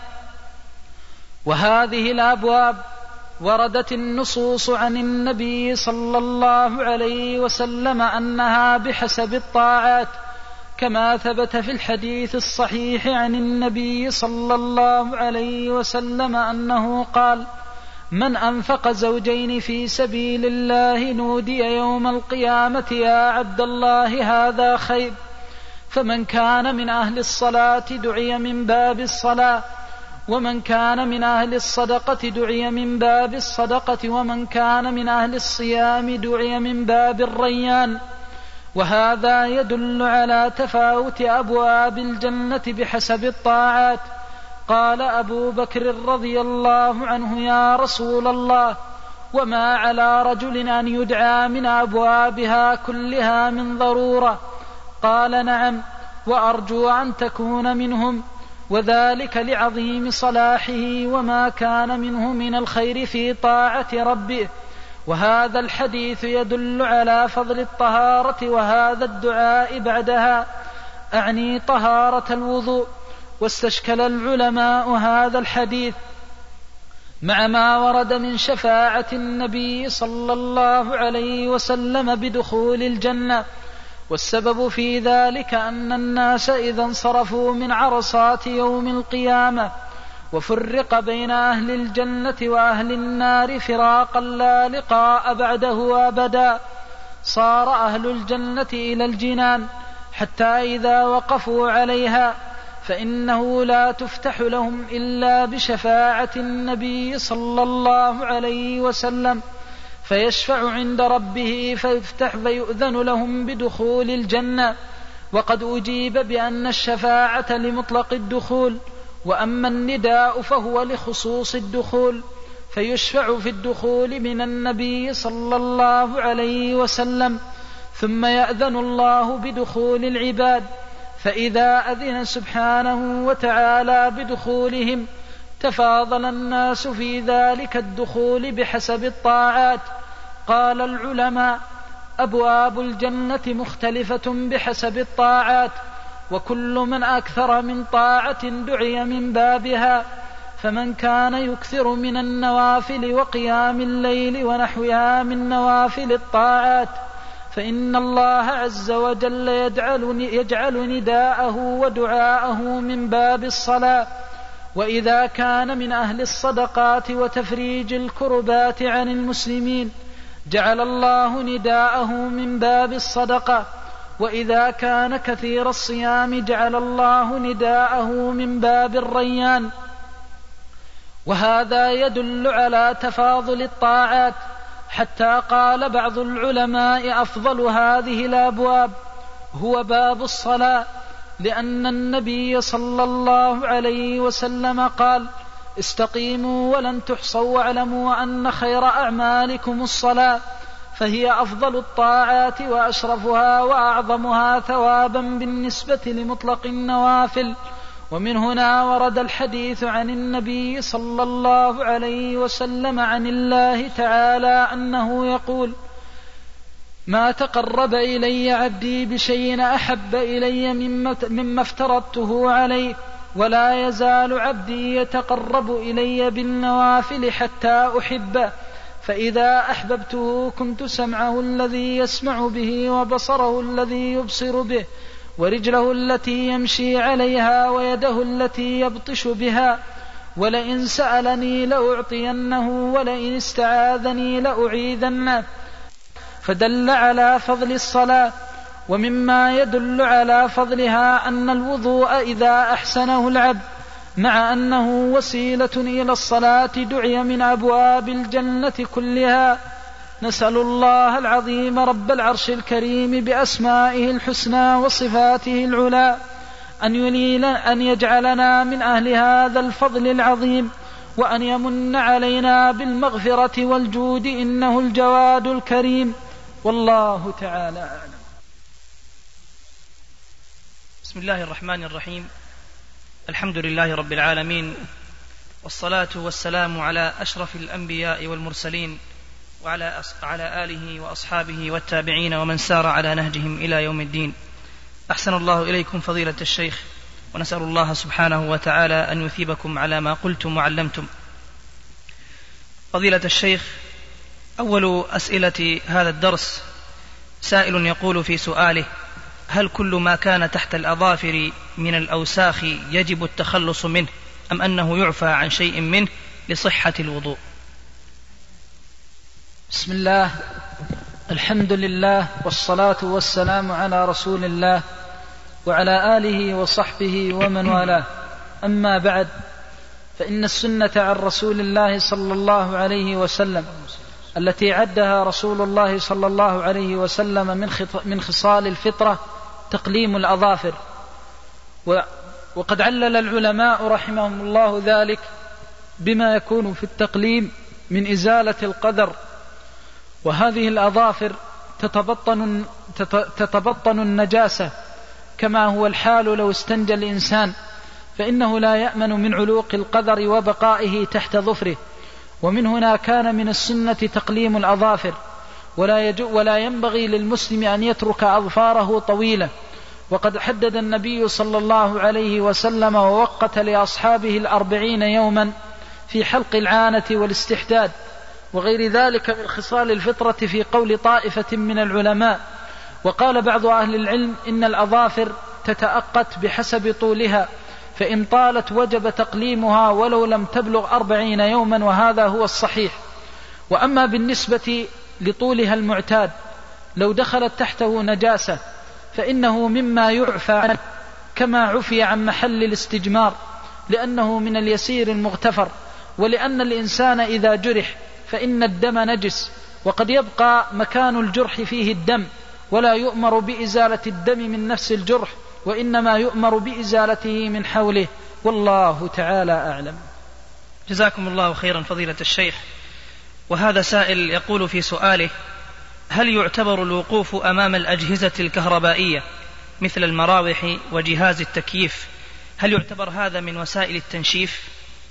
وهذه الأبواب وردت النصوص عن النبي صلى الله عليه وسلم أنها بحسب الطاعات، كما ثبت في الحديث الصحيح عن النبي صلى الله عليه وسلم أنه قال: من أنفق 2 في سبيل الله نودي يوم القيامة يا عبد الله هذا خير. فمن كان من أهل الصلاة دعي من باب الصلاة، ومن كان من أهل الصدقة دعي من باب الصدقة، ومن كان من أهل الصيام دعي من باب الريان. وهذا يدل على تفاوت أبواب الجنة بحسب الطاعات. قال أبو بكر رضي الله عنه: يا رسول الله، وما على رجل أن يدعى من أبوابها كلها من ضرورة؟ قال: نعم، وأرجو أن تكون منهم، وذلك لعظيم صلاحه وما كان منه من الخير في طاعة ربه. وهذا الحديث يدل على فضل الطهارة وهذا الدعاء بعدها، أعني طهارة الوضوء. واستشكل العلماء هذا الحديث مع ما ورد من شفاعة النبي صلى الله عليه وسلم بدخول الجنة. والسبب في ذلك أن الناس إذا انصرفوا من عرصات يوم القيامة وفرق بين أهل الجنة وأهل النار فراقا لا لقاء بعده أبدا، صار أهل الجنة إلى الجنان حتى إذا وقفوا عليها فإنه لا تفتح لهم إلا بشفاعة النبي صلى الله عليه وسلم، فيشفع عند ربه فيفتح فيؤذن لهم بدخول الجنة. وقد أجيب بأن الشفاعة لمطلق الدخول، وأما النداء فهو لخصوص الدخول، فيشفع في الدخول من النبي صلى الله عليه وسلم، ثم يأذن الله بدخول العباد. فإذا أذن سبحانه وتعالى بدخولهم تفاضل الناس في ذلك الدخول بحسب الطاعات. قال العلماء: أبواب الجنة مختلفة بحسب الطاعات، وكل من أكثر من طاعة دعي من بابها. فمن كان يكثر من النوافل وقيام الليل ونحوها من نوافل الطاعات فإن الله عز وجل يجعل نداءه ودعاءه من باب الصلاة. وإذا كان من أهل الصدقات وتفريج الكربات عن المسلمين جعل الله نداءه من باب الصدقة، وإذا كان كثير الصيام جعل الله نداءه من باب الريان. وهذا يدل على تفاضل الطاعات، حتى قال بعض العلماء أفضل هذه الأبواب هو باب الصلاة، لأن النبي صلى الله عليه وسلم قال: استقيموا ولن تحصوا واعلموا أن خير أعمالكم الصلاة، فهي أفضل الطاعات وأشرفها وأعظمها ثوابا بالنسبة لمطلق النوافل. ومن هنا ورد الحديث عن النبي صلى الله عليه وسلم عن الله تعالى أنه يقول: ما تقرب إلي عبدي بشيء أحب إلي مما افترضته عليه، ولا يزال عبدي يتقرب إلي بالنوافل حتى أحبه، فإذا أحببته كنت سمعه الذي يسمع به، وبصره الذي يبصر به، ورجله التي يمشي عليها، ويده التي يبطش بها، ولئن سألني لأعطينه، ولئن استعاذني لأعيذنه. فدل على فضل الصلاة. ومما يدل على فضلها أن الوضوء إذا أحسنه العبد مع أنه وسيلة إلى الصلاة دعي من أبواب الجنة كلها. نسأل الله العظيم رب العرش الكريم بأسمائه الحسنى وصفاته العلى أن يجعلنا من أهل هذا الفضل العظيم، وأن يمن علينا بالمغفرة والجود، إنه الجواد الكريم. والله تعالى أعلم. بسم الله الرحمن الرحيم. الحمد لله رب العالمين، والصلاة والسلام على أشرف الأنبياء والمرسلين، وعلى آله وأصحابه والتابعين ومن سار على نهجهم إلى يوم الدين. أحسن الله إليكم فضيلة الشيخ، ونسأل الله سبحانه وتعالى أن يثيبكم على ما قلتم وعلمتم. فضيلة الشيخ، أول أسئلة هذا الدرس سائل يقول في سؤاله: هل كل ما كان تحت الأظافر من الأوساخ يجب التخلص منه، أم أنه يعفى عن شيء منه لصحة الوضوء؟ بسم الله، الحمد لله، والصلاة والسلام على رسول الله وعلى آله وصحبه ومن والاه. أما بعد، فإن السنة عن رسول الله صلى الله عليه وسلم التي عدها رسول الله صلى الله عليه وسلم من خصال الفطرة تقليم الأظافر. وقد علل العلماء رحمهم الله ذلك بما يكون في التقليم من إزالة القدر، وهذه الأظافر تتبطن النجاسة كما هو الحال لو استنجى الإنسان، فإنه لا يأمن من علوق القدر وبقائه تحت ظفره. ومن هنا كان من السنة تقليم الأظافر، ولا ينبغي للمسلم أن يترك أظفاره طويلة. وقد حدد النبي صلى الله عليه وسلم ووقت لأصحابه 40 يوما في حلق العانة والاستحداد وغير ذلك من خصال الفطرة في قول طائفة من العلماء. وقال بعض أهل العلم إن الأظافر تتأقت بحسب طولها، فإن طالت وجب تقليمها ولو لم تبلغ 40 يوما، وهذا هو الصحيح. وأما بالنسبة لطولها المعتاد لو دخلت تحته نجاسة فإنه مما يعفى عنه، كما عفي عن محل الاستجمار، لأنه من اليسير المغتفر. ولأن الإنسان إذا جرح فإن الدم نجس، وقد يبقى مكان الجرح فيه الدم، ولا يؤمر بإزالة الدم من نفس الجرح، وإنما يؤمر بإزالته من حوله. والله تعالى أعلم. جزاكم الله خيرا فضيلة الشيخ. وهذا سائل يقول في سؤاله: هل يعتبر الوقوف أمام الأجهزة الكهربائية مثل المراوح وجهاز التكييف، هل يعتبر هذا من وسائل التنشيف؟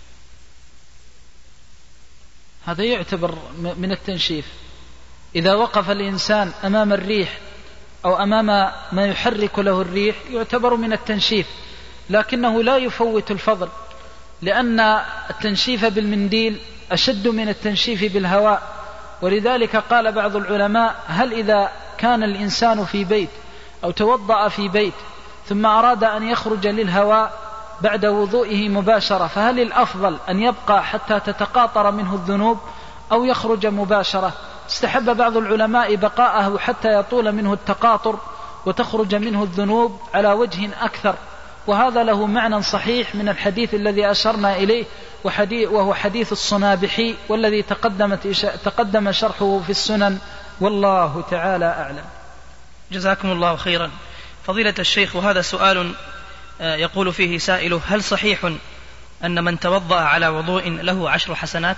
هذا يعتبر من التنشيف. إذا وقف الإنسان أمام الريح أو أمام ما يحرك له الريح يعتبر من التنشيف، لكنه لا يفوت الفضل، لأن التنشيف بالمنديل أشد من التنشيف بالهواء. ولذلك قال بعض العلماء: هل إذا كان الإنسان في بيت أو توضأ في بيت ثم أراد أن يخرج للهواء بعد وضوئه مباشرة، فهل الأفضل أن يبقى حتى تتقاطر منه الذنوب أو يخرج مباشرة؟ استحب بعض العلماء بقاءه حتى يطول منه التقاطر وتخرج منه الذنوب على وجه أكثر، وهذا له معنى صحيح من الحديث الذي أشرنا إليه وهو حديث الصنابحي والذي تقدم شرحه في السنن، والله تعالى أعلم. جزاكم الله خيرا. فضيلة الشيخ، وهذا سؤال يقول فيه سائله: هل صحيح أن من توضأ على وضوء له 10 حسنات؟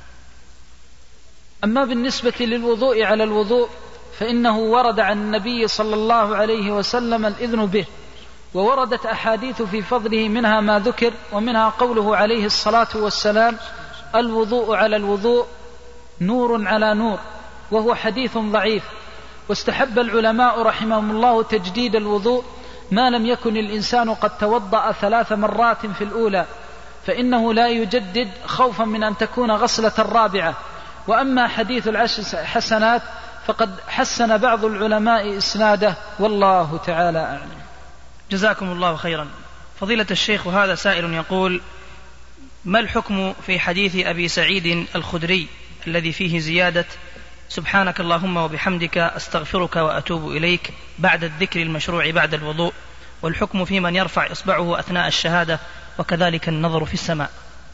أما بالنسبة للوضوء على الوضوء فإنه ورد عن النبي صلى الله عليه وسلم الإذن به، ووردت أحاديث في فضله منها ما ذكر، ومنها قوله عليه الصلاة والسلام: الوضوء على الوضوء نور على نور، وهو حديث ضعيف. واستحب العلماء رحمهم الله تجديد الوضوء ما لم يكن الإنسان قد توضأ 3 مرات في الأولى، فإنه لا يجدد خوفا من أن تكون غسلة الرابعة. وأما حديث ال10 حسنات فقد حسن بعض العلماء إسناده، والله تعالى أعلم. جزاكم الله خيرا. فضيلة الشيخ، وهذا سائل يقول: ما الحكم في حديث أبي سعيد الخدري الذي فيه زيادة سبحانك اللهم وبحمدك أستغفرك وأتوب إليك بعد الذكر المشروع بعد الوضوء، والحكم في من يرفع إصبعه أثناء الشهادة، وكذلك النظر في السماء؟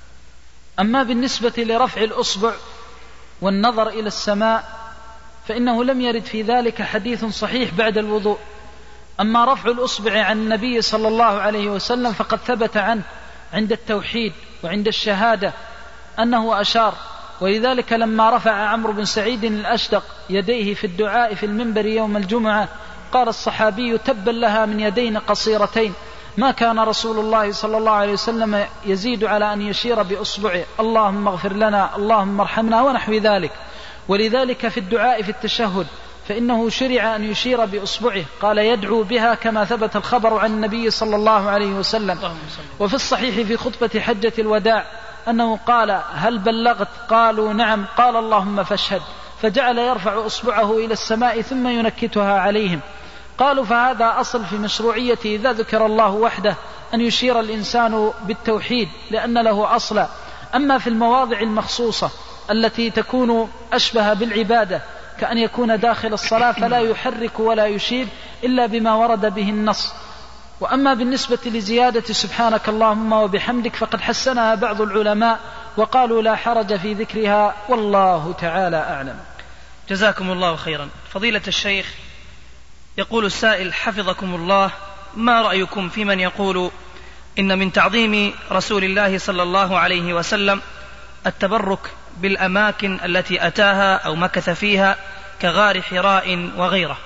أما بالنسبة لرفع الأصبع والنظر إلى السماء فإنه لم يرد في ذلك حديث صحيح بعد الوضوء. أما رفع الأصبع عن النبي صلى الله عليه وسلم فقد ثبت عنه عند التوحيد وعند الشهادة أنه أشار، ولذلك لما رفع عمرو بن سعيد الأشدق يديه في الدعاء في المنبر يوم الجمعة قال الصحابي: تبا لها من يدين قصيرتين، ما كان رسول الله صلى الله عليه وسلم يزيد على أن يشير بأصبعه اللهم اغفر لنا اللهم ارحمنا ونحو ذلك. ولذلك في الدعاء في التشهد فإنه شرع أن يشير بأصبعه، قال يدعو بها كما ثبت الخبر عن النبي صلى الله عليه وسلم. وفي الصحيح في خطبة حجة الوداع أنه قال: هل بلغت؟ قالوا نعم، قال اللهم فاشهد، فجعل يرفع أصبعه إلى السماء ثم ينكتها عليهم. قالوا فهذا أصل في مشروعيته إذا ذكر الله وحده أن يشير الإنسان بالتوحيد لأن له أصلا. أما في المواضع المخصوصة التي تكون أشبه بالعبادة كأن يكون داخل الصلاة فلا يحرك ولا يشير إلا بما ورد به النص. وأما بالنسبة لزيادة سبحانك اللهم وبحمدك فقد حسنها بعض العلماء وقالوا لا حرج في ذكرها، والله تعالى أعلم. جزاكم الله خيرا. فضيلة الشيخ، يقول السائل حفظكم الله: ما رأيكم في من يقول إن من تعظيم رسول الله صلى الله عليه وسلم التبرك بالأماكن التي أتاها أو مكث فيها كغار حراء وغيره؟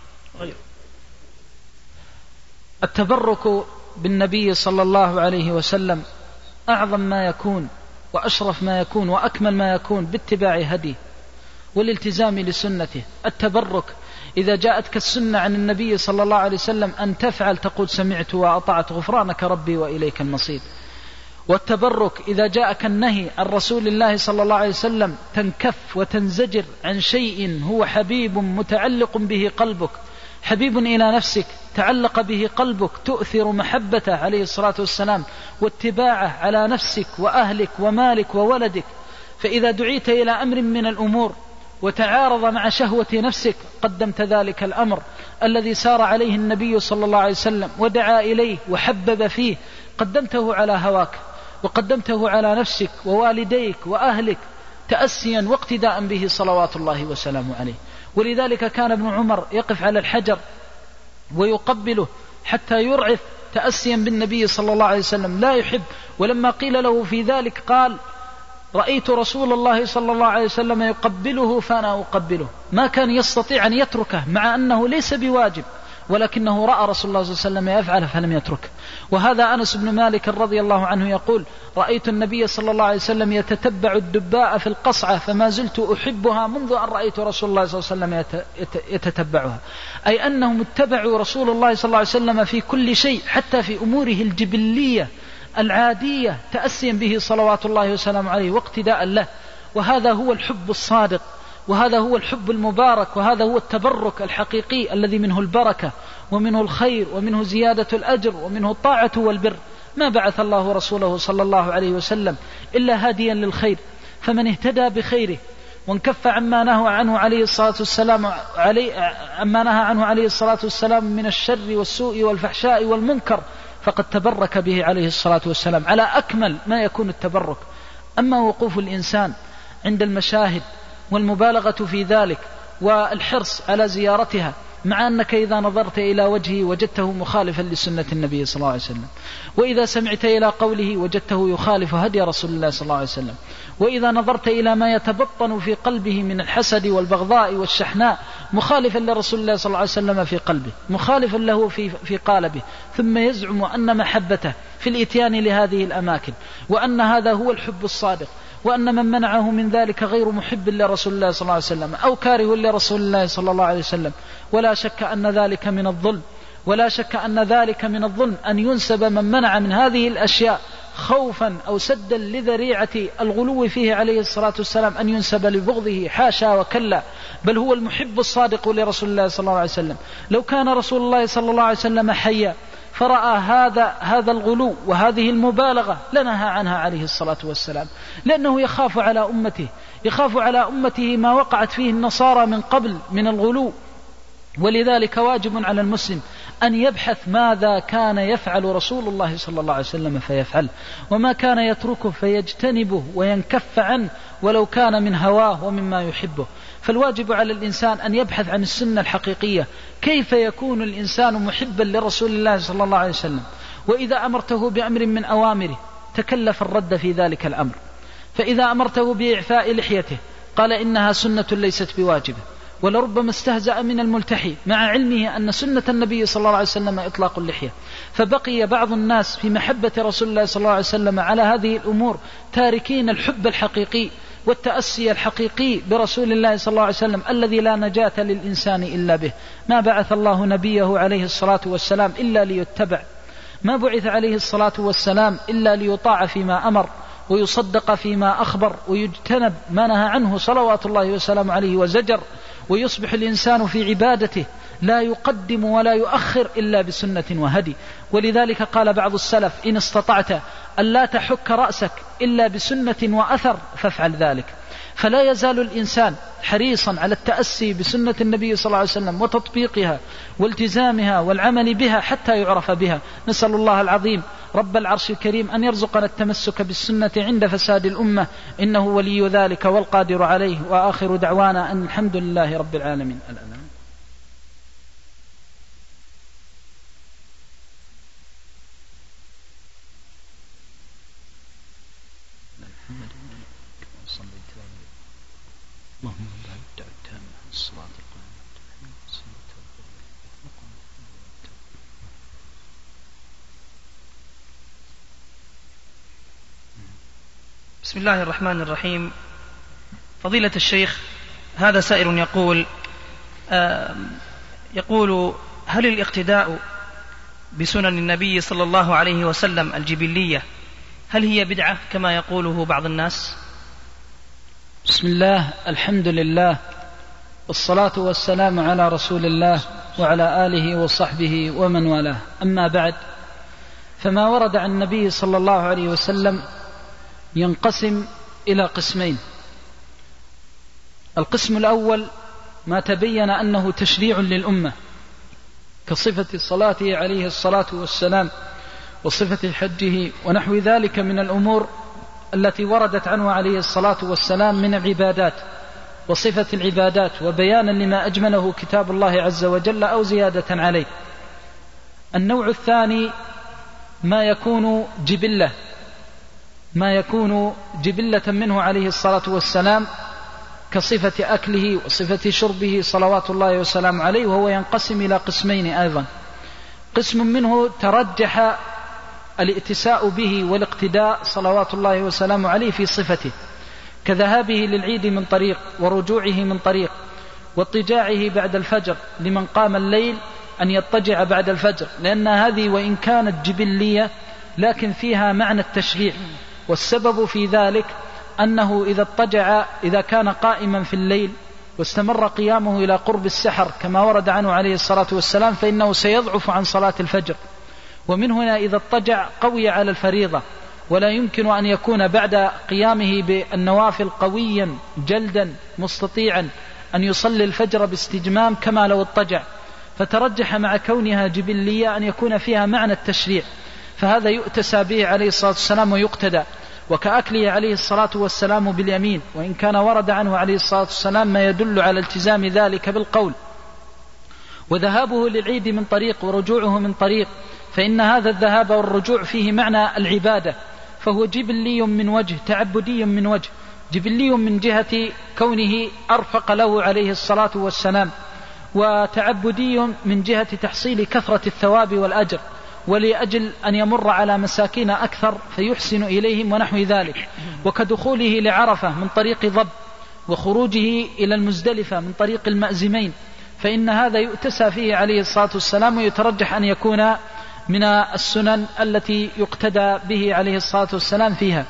التبرك بالنبي صلى الله عليه وسلم أعظم ما يكون وأشرف ما يكون وأكمل ما يكون باتباع هديه والالتزام لسنته. التبرك إذا جاءتك السنة عن النبي صلى الله عليه وسلم أن تفعل تقول سمعت وأطعت غفرانك ربي وإليك المصير. والتبرك إذا جاءك النهي عن رسول الله صلى الله عليه وسلم تنكف وتنزجر عن شيء هو حبيب متعلق به قلبك، حبيب إلى نفسك تعلق به قلبك، تؤثر محبته عليه الصلاة والسلام واتباعه على نفسك وأهلك ومالك وولدك. فإذا دعيت إلى أمر من الأمور وتعارض مع شهوة نفسك قدمت ذلك الأمر الذي سار عليه النبي صلى الله عليه وسلم ودعا إليه وحبب فيه، قدمته على هواك وقدمته على نفسك ووالديك وأهلك تأسيا واقتداء به صلوات الله وسلامه عليه. ولذلك كان ابن عمر يقف على الحجر ويقبله حتى يرعف تأسيا بالنبي صلى الله عليه وسلم لا يحب. ولما قيل له في ذلك قال: رأيت رسول الله صلى الله عليه وسلم يقبله فأنا أقبله. ما كان يستطيع أن يتركه مع أنه ليس بواجب، ولكنه رأى رسول الله صلى الله عليه وسلم يفعل فلم يتركه. وهذا أنس بن مالك رضي الله عنه يقول: رأيت النبي صلى الله عليه وسلم يتتبع الدباء في القصعة فما زلت أحبها منذ أن رأيت رسول الله صلى الله عليه وسلم يتتبعها. أي أنهم اتبعوا رسول الله صلى الله عليه وسلم في كل شيء حتى في أموره الجبلية العادية تأسيا به صلوات الله وسلامه عليه واقتداء له. وهذا هو الحب الصادق، وهذا هو الحب المبارك، وهذا هو التبرك الحقيقي الذي منه البركة ومنه الخير ومنه زيادة الأجر ومنه الطاعة والبر. ما بعث الله رسوله صلى الله عليه وسلم إلا هاديا للخير، فمن اهتدى بخيره وانكف عما نهى عنه عليه الصلاة والسلام من الشر والسوء والفحشاء والمنكر فقد تبرك به عليه الصلاة والسلام على أكمل ما يكون التبرك. أما وقوف الإنسان عند المشاهد والمبالغة في ذلك والحرص على زيارتها، مع أنك إذا نظرت إلى وجهه وجدته مخالفا لسنة النبي صلى الله عليه وسلم، وإذا سمعت إلى قوله وجدته يخالف هدي رسول الله صلى الله عليه وسلم، وإذا نظرت إلى ما يتبطن في قلبه من الحسد والبغضاء والشحناء مخالفا لرسول الله صلى الله عليه وسلم في قلبه، مخالفا له في قالبه، ثم يزعم أن محبته في الإتيان لهذه الأماكن، وأن هذا هو الحب الصادق، وأن من منعه من ذلك غير محب لرسول الله صلى الله عليه وسلم أو كاره لرسول الله صلى الله عليه وسلم. ولا شك أن ذلك من الظلم، ولا شك أن ذلك من الظلم أن ينسب من منع من هذه الأشياء خوفا أو سدا لذريعة الغلو فيه عليه الصلاة والسلام أن ينسب لبغضه، حاشا وكلا، بل هو المحب الصادق لرسول الله صلى الله عليه وسلم. لو كان رسول الله صلى الله عليه وسلم حيا فرأى هذا الغلو وهذه المبالغة لنهى عنها عليه الصلاة والسلام، لأنه يخاف على أمته ما وقعت فيه النصارى من قبل من الغلو. ولذلك واجب على المسلم أن يبحث ماذا كان يفعل رسول الله صلى الله عليه وسلم فيفعل، وما كان يتركه فيجتنبه وينكف عنه ولو كان من هواه ومما يحبه. فالواجب على الإنسان أن يبحث عن السنة الحقيقية، كيف يكون الإنسان محبا لرسول الله صلى الله عليه وسلم، وإذا أمرته بأمر من أوامره تكلف الرد في ذلك الأمر. فإذا أمرته بإعفاء لحيته قال إنها سنة ليست بواجبة، ولربما استهزأ من الملتحي مع علمه أن سنة النبي صلى الله عليه وسلم إطلاق اللحية. فبقي بعض الناس في محبة رسول الله صلى الله عليه وسلم على هذه الأمور تاركين الحب الحقيقي والتأسي الحقيقي برسول الله صلى الله عليه وسلم الذي لا نجاة للإنسان إلا به. ما بعث الله نبيه عليه الصلاة والسلام إلا ليتبع، ما بعث عليه الصلاة والسلام إلا ليطاع فيما أمر ويصدق فيما أخبر ويجتنب ما نهى عنه صلوات الله وسلامه عليه وزجر، ويصبح الإنسان في عبادته لا يقدم ولا يؤخر إلا بسنة وهدي. ولذلك قال بعض السلف إن استطعت ألا تحك رأسك إلا بسنة وأثر فافعل ذلك. فلا يزال الإنسان حريصا على التأسي بسنة النبي صلى الله عليه وسلم وتطبيقها والتزامها والعمل بها حتى يعرف بها. نسأل الله العظيم رب العرش الكريم أن يرزقنا التمسك بالسنة عند فساد الأمة، إنه ولي ذلك والقادر عليه. وآخر دعوانا أن الحمد لله رب العالمين. بسم الله الرحمن الرحيم. فضيلة الشيخ، هذا سائل يقول هل الاقتداء بسنن النبي صلى الله عليه وسلم الجبلية هل هي بدعة كما يقوله بعض الناس؟ بسم الله، الحمد لله، والصلاة والسلام على رسول الله وعلى آله وصحبه ومن والاه. أما بعد، فما ورد عن النبي صلى الله عليه وسلم ينقسم إلى قسمين. القسم الأول ما تبين أنه تشريع للأمة كصفة صلاته عليه الصلاة والسلام وصفة حجه ونحو ذلك من الأمور التي وردت عنه عليه الصلاة والسلام من العبادات وصفة العبادات، وبيانا لما أجمله كتاب الله عز وجل أو زيادة عليه. النوع الثاني ما يكون جبلة منه عليه الصلاة والسلام كصفة أكله وصفة شربه صلوات الله وسلام عليه، وهو ينقسم إلى قسمين أيضا. قسم منه ترجح الائتساء به والاقتداء صلوات الله وسلام عليه في صفته، كذهابه للعيد من طريق ورجوعه من طريق، واضطجاعه بعد الفجر لمن قام الليل أن يضطجع بعد الفجر، لأن هذه وإن كانت جبلية لكن فيها معنى التشريع. والسبب في ذلك أنه إذا كان قائما في الليل واستمر قيامه إلى قرب السحر كما ورد عنه عليه الصلاة والسلام فإنه سيضعف عن صلاة الفجر، ومن هنا إذا اضطجع قوي على الفريضة ولا يمكن أن يكون بعد قيامه بالنوافل قويا جلدا مستطيعا أن يصلي الفجر باستجمام كما لو اضطجع، فترجح مع كونها جبلية أن يكون فيها معنى التشريع، فهذا يؤتسى به عليه الصلاة والسلام ويقتدى، وكأكله عليه الصلاة والسلام باليمين، وإن كان ورد عنه عليه الصلاة والسلام ما يدل على التزام ذلك بالقول، وذهابه للعيد من طريق ورجوعه من طريق، فإن هذا الذهاب والرجوع فيه معنى العبادة، فهو جبلي من وجه، تعبدي من وجه، جبلي من جهة كونه أرفق له عليه الصلاة والسلام، وتعبدي من جهة تحصيل كثرة الثواب والأجر، ولأجل أن يمر على مساكين أكثر فيحسن إليهم ونحو ذلك، وكدخوله لعرفة من طريق ضب، وخروجه إلى المزدلفة من طريق المأزمين، فإن هذا يؤتسى فيه عليه الصلاة والسلام، ويترجح أن يكون من السنن التي يقتدى به عليه الصلاة والسلام فيها.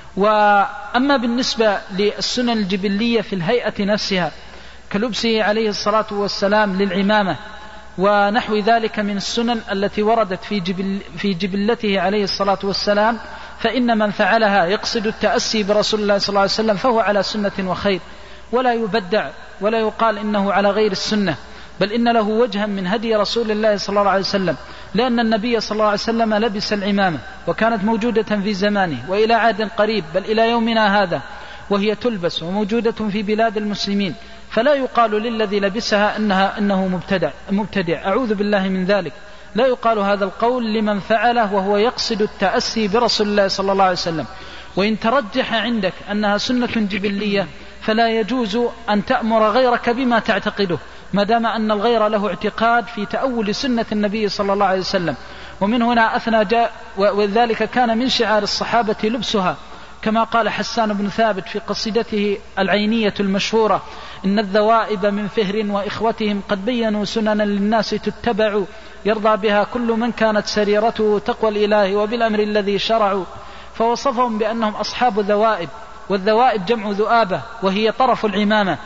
وأما بالنسبة للسنن الجبلية في الهيئة نفسها كلبسه عليه الصلاة والسلام للعمامة ونحو ذلك من السنن التي وردت في جبلته عليه الصلاة والسلام، فإن من فعلها يقصد التأسي برسول الله صلى الله عليه وسلم فهو على سنة وخير، ولا يبدع ولا يقال إنه على غير السنة، بل إن له وجها من هدي رسول الله صلى الله عليه وسلم، لأن النبي صلى الله عليه وسلم لبس العمامة وكانت موجودة في زمانه وإلى عهد قريب بل إلى يومنا هذا وهي تلبس وموجودة في بلاد المسلمين، فلا يقال للذي لبسها إنه مبتدع، أعوذ بالله من ذلك، لا يقال هذا القول لمن فعله وهو يقصد التأسي برسول الله صلى الله عليه وسلم. وإن ترجح عندك أنها سنة جبلية فلا يجوز أن تأمر غيرك بما تعتقده، ما دام أن الغير له اعتقاد في تأول سنة النبي صلى الله عليه وسلم. ومن هنا أثنى جاء، وذلك كان من شعار الصحابة لبسها، كما قال حسان بن ثابت في قصيدته العينية المشهورة: إن الذوائب من فهر وإخوتهم قد بينوا سننا للناس تتبع، يرضى بها كل من كانت سريرته تقوى الإله وبالأمر الذي شرعوا. فوصفهم بأنهم أصحاب ذوائب، والذوائب جمع ذؤابة وهي طرف العمامة،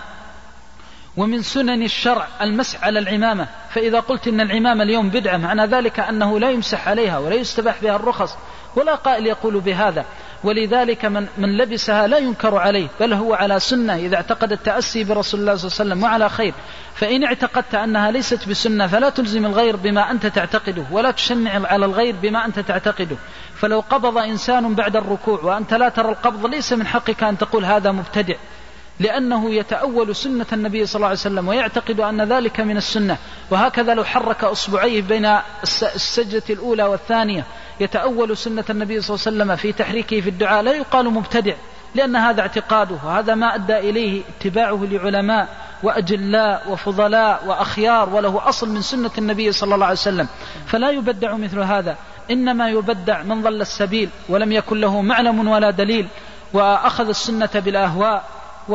ومن سنن الشرع المسح على العمامة، فإذا قلت إن العمامة اليوم بدعة معنى ذلك أنه لا يمسح عليها ولا يستباح بها الرخص، ولا قائل يقول بهذا، ولذلك من لبسها لا ينكر عليه، بل هو على سنة إذا اعتقد التأسي برسول الله صلى الله عليه وسلم وعلى خير. فإن اعتقدت أنها ليست بسنة فلا تلزم الغير بما أنت تعتقده، ولا تشنع على الغير بما أنت تعتقده. فلو قبض إنسان بعد الركوع وأنت لا ترى القبض ليس من حقك أن تقول هذا مبتدع، لأنه يتأول سنة النبي صلى الله عليه وسلم ويعتقد أن ذلك من السنة. وهكذا لو حرك أصبعيه بين السجدة الأولى والثانية يتأول سنة النبي صلى الله عليه وسلم في تحريكه في الدعاء لا يقال مبتدع، لأن هذا اعتقاده، وهذا ما أدى إليه اتباعه لعلماء وأجلاء وفضلاء وأخيار، وله أصل من سنة النبي صلى الله عليه وسلم، فلا يبدع مثل هذا. إنما يبدع من ضل السبيل ولم يكن له معلم ولا دليل، وأخذ السنة بالأهواء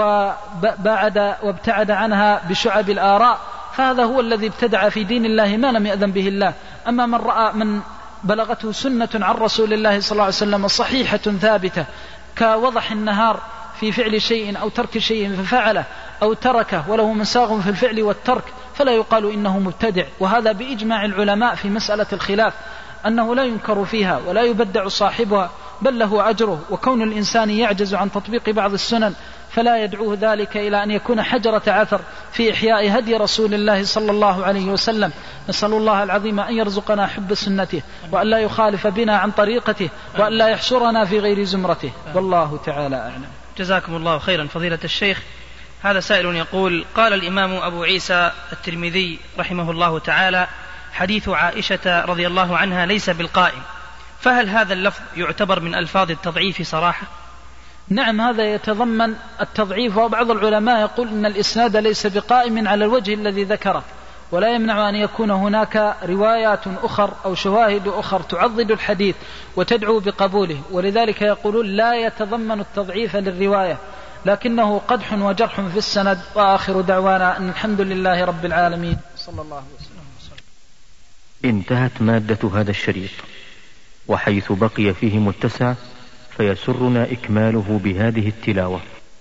وابتعد عنها بشعب الآراء، فهذا هو الذي ابتدع في دين الله ما لم يأذن به الله. أما من رأى من بلغته سنة عن رسول الله صلى الله عليه وسلم صحيحة ثابتة كوضح النهار في فعل شيء أو ترك شيء ففعله أو تركه وله مساغ في الفعل والترك، فلا يقال إنه مبتدع. وهذا بإجماع العلماء في مسألة الخلاف أنه لا ينكر فيها ولا يبدع صاحبها، بل له أجره. وكون الإنسان يعجز عن تطبيق بعض السنن فلا يدعوه ذلك إلى أن يكون حجرة عثر في إحياء هدي رسول الله صلى الله عليه وسلم. نسأل الله العظيم أن يرزقنا حب سنته، وأن لا يخالف بنا عن طريقته، وأن لا يحشرنا في غير زمرته، والله تعالى أعلم. جزاكم الله خيرا فضيلة الشيخ. هذا سائل يقول: قال الإمام أبو عيسى الترمذي رحمه الله تعالى: حديث عائشة رضي الله عنها ليس بالقائم، فهل هذا اللفظ يعتبر من ألفاظ التضعيف صراحة؟ نعم، هذا يتضمن التضعيف، وبعض العلماء يقول إن الإسناد ليس بقائم على الوجه الذي ذكره، ولا يمنع أن يكون هناك روايات أخر أو شواهد أخر تعضد الحديث وتدعو بقبوله، ولذلك يقولون لا يتضمن التضعيف للرواية، لكنه قدح وجرح في السند. وآخر دعوانا أن الحمد لله رب العالمين، صلى الله وسلم. انتهت مادة هذا الشريط، وحيث بقي فيه متسع فيسرنا إكماله بهذه التلاوة.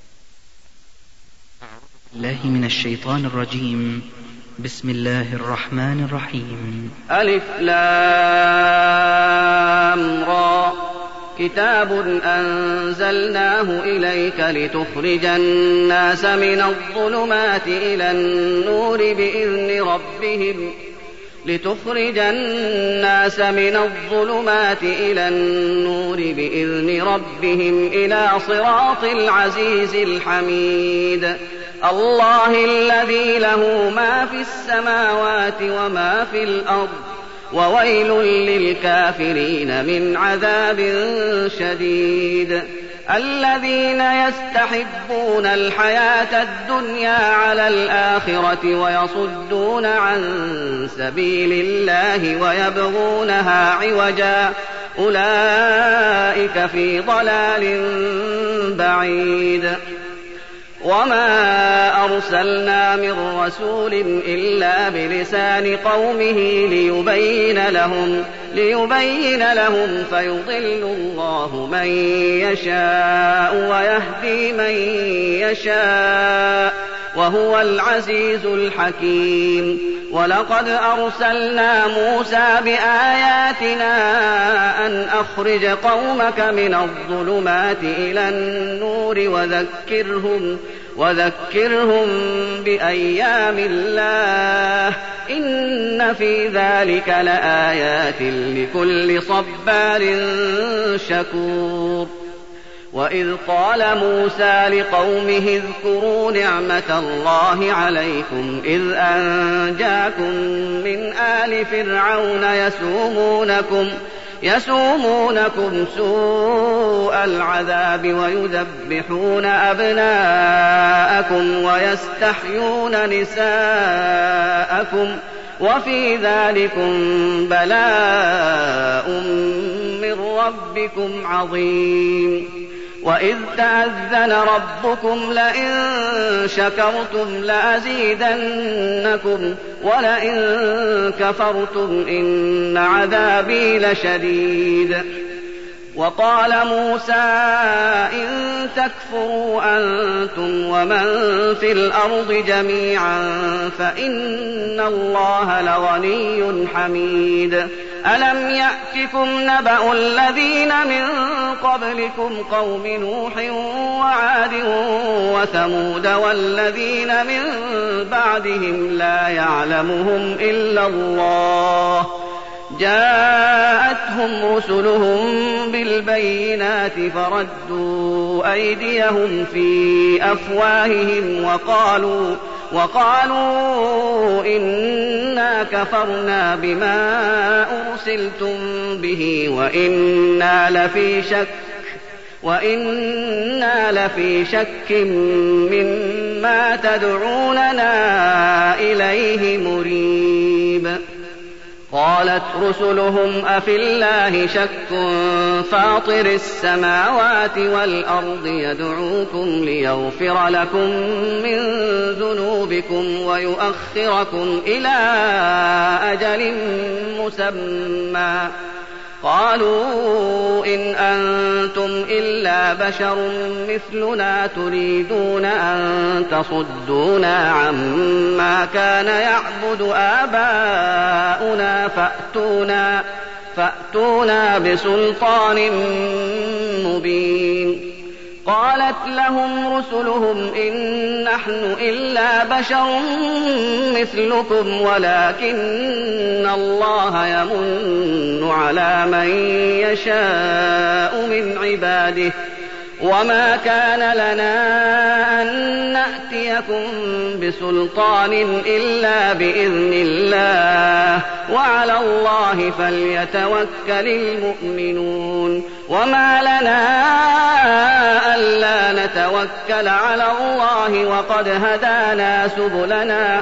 الله من الشيطان الرجيم. بسم الله الرحمن الرحيم. ألف لام را كتاب أنزلناه إليك لتخرج الناس من الظلمات إلى النور بإذن ربهم إلى صراط العزيز الحميد الله الذي له ما في السماوات وما في الأرض وويل للكافرين من عذاب شديد الذين يستحبون الحياة الدنيا على الآخرة ويصدون عن سبيل الله ويبغونها عوجا أولئك في ضلال بعيد وما أرسلنا من رسول إلا بلسان قومه ليبين لهم فيضل الله من يشاء ويهدي من يشاء وهو العزيز الحكيم ولقد أرسلنا موسى بآياتنا أن أخرج قومك من الظلمات إلى النور وذكرهم بأيام الله إن في ذلك لآيات لكل صبار شكور وإذ قال موسى لقومه اذكروا نعمة الله عليكم إذ أنجاكم من آل فرعون يسومونكم سوء العذاب ويذبحون أبناءكم ويستحيون نساءكم وفي ذلكم بلاء من ربكم عظيم وإذ تأذن ربكم لئن شكرتم لأزيدنكم ولئن كفرتم إن عذابي لشديد وقال موسى إن تكفروا أنتم ومن في الأرض جميعا فإن الله لغني حميد ألم يأتكم نبأ الذين من قبلكم قوم نوح وعاد وثمود والذين من بعدهم لا يعلمهم إلا الله جاءتهم رسلهم بالبينات فردوا أيديهم في أفواههم وقالوا إنا كفرنا بما أرسلتم به وإنا لفي شك مما تدعوننا إليه مريب قالت رسلهم أفي الله شك فاطر السماوات والأرض يدعوكم ليغفر لكم من ذنوبكم ويؤخركم إلى أجل مسمى قالوا إن أنتم إلا بشر مثلنا تريدون أن تصدونا عما كان يعبد آباؤنا فأتونا بسلطان مبين قالت لهم رسلهم إن نحن إلا بشر مثلكم ولكن الله يمن على من يشاء من عباده وما كان لنا أن نأتيكم بسلطان إلا بإذن الله وعلى الله فليتوكل المؤمنون وما لنا ألا نتوكل على الله وقد هدانا سبلنا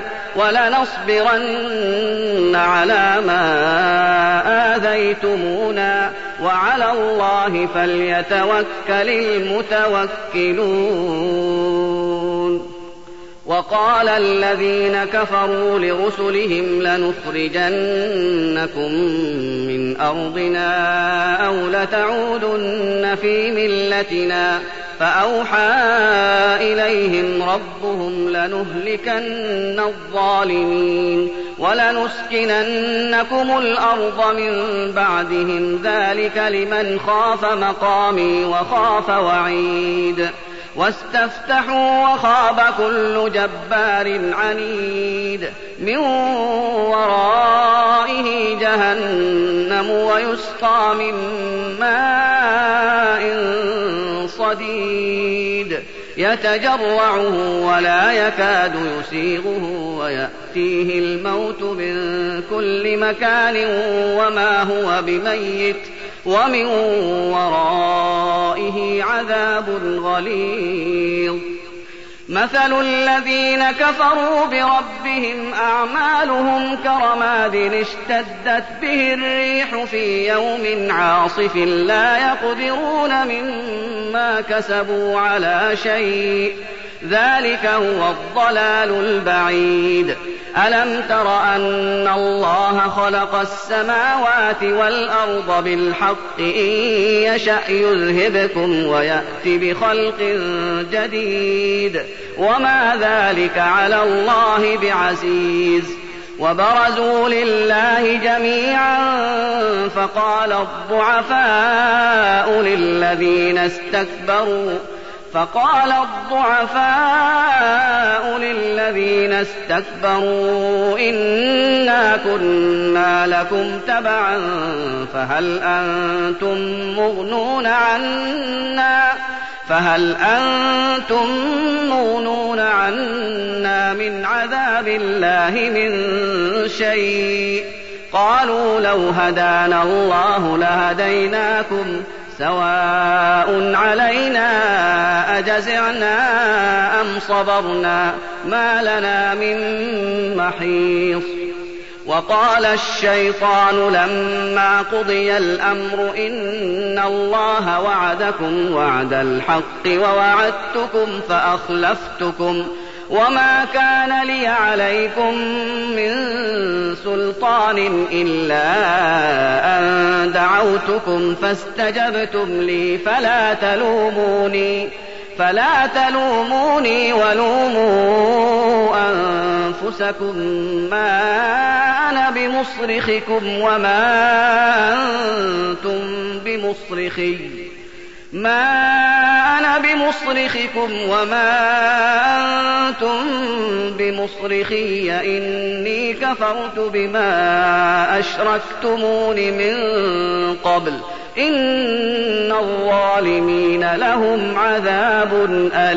ولنصبرن على ما آذيتمونا وعلى الله فليتوكل المتوكلون وقال الذين كفروا لرسلهم لنخرجنكم من أرضنا أو لتعودن في ملتنا فأوحى إليهم ربهم لنهلكن الظالمين ولنسكننكم الأرض من بعدهم ذلك لمن خاف مقامي وخاف وعيد واستفتحوا وخاب كل جبار عنيد من ورائه جهنم ويسقى من ماء صديد يتجرعه ولا يكاد يسيغه ويأتيه الموت من كل مكان وما هو بميت ومن ورائه عذاب غليظ مثل الذين كفروا بربهم أعمالهم كرماد اشتدت به الريح في يوم عاصف لا يقدرون مما كسبوا على شيء ذلك هو الضلال البعيد ألم تر أن الله خلق السماوات والأرض بالحق إن يشأ يذهبكم ويأتي بخلق جديد وما ذلك على الله بعزيز وبرزوا لله جميعا فقال الضعفاء للذين استكبروا إنا كنا لكم تبعا فهل أنتم مغنون عنا من عذاب الله من شيء قالوا لو هدانا الله لهديناكم سواء علينا أجزعنا أم صبرنا ما لنا من محيص وقال الشيطان لما قضي الأمر إن الله وعدكم وعد الحق ووعدتكم فأخلفتكم وما كان لي عليكم من سلطان إلا أن دعوتكم فاستجبتم لي فلا تلوموني ولوموا أنفسكم ما أنا بمصرخكم وما أنتم بمصرخي إني كفرت بما أشركتمون من قبل إن الظالمين لهم عذاب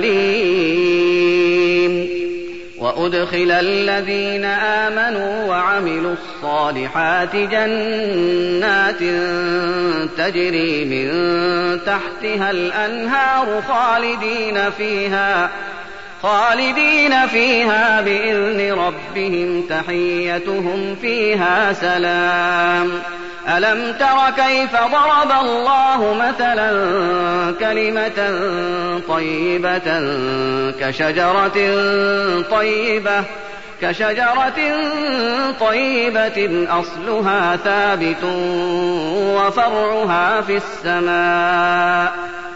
أليم وأدخل الذين آمنوا وعملوا الصالحات جنات تجري من تحتها الأنهار خالدين فيها بإذن ربهم تحيتهم فيها سلام ألم تر كيف ضرب الله مثلا كلمة كشجرة طيبة أصلها ثابت وفرعها في السماء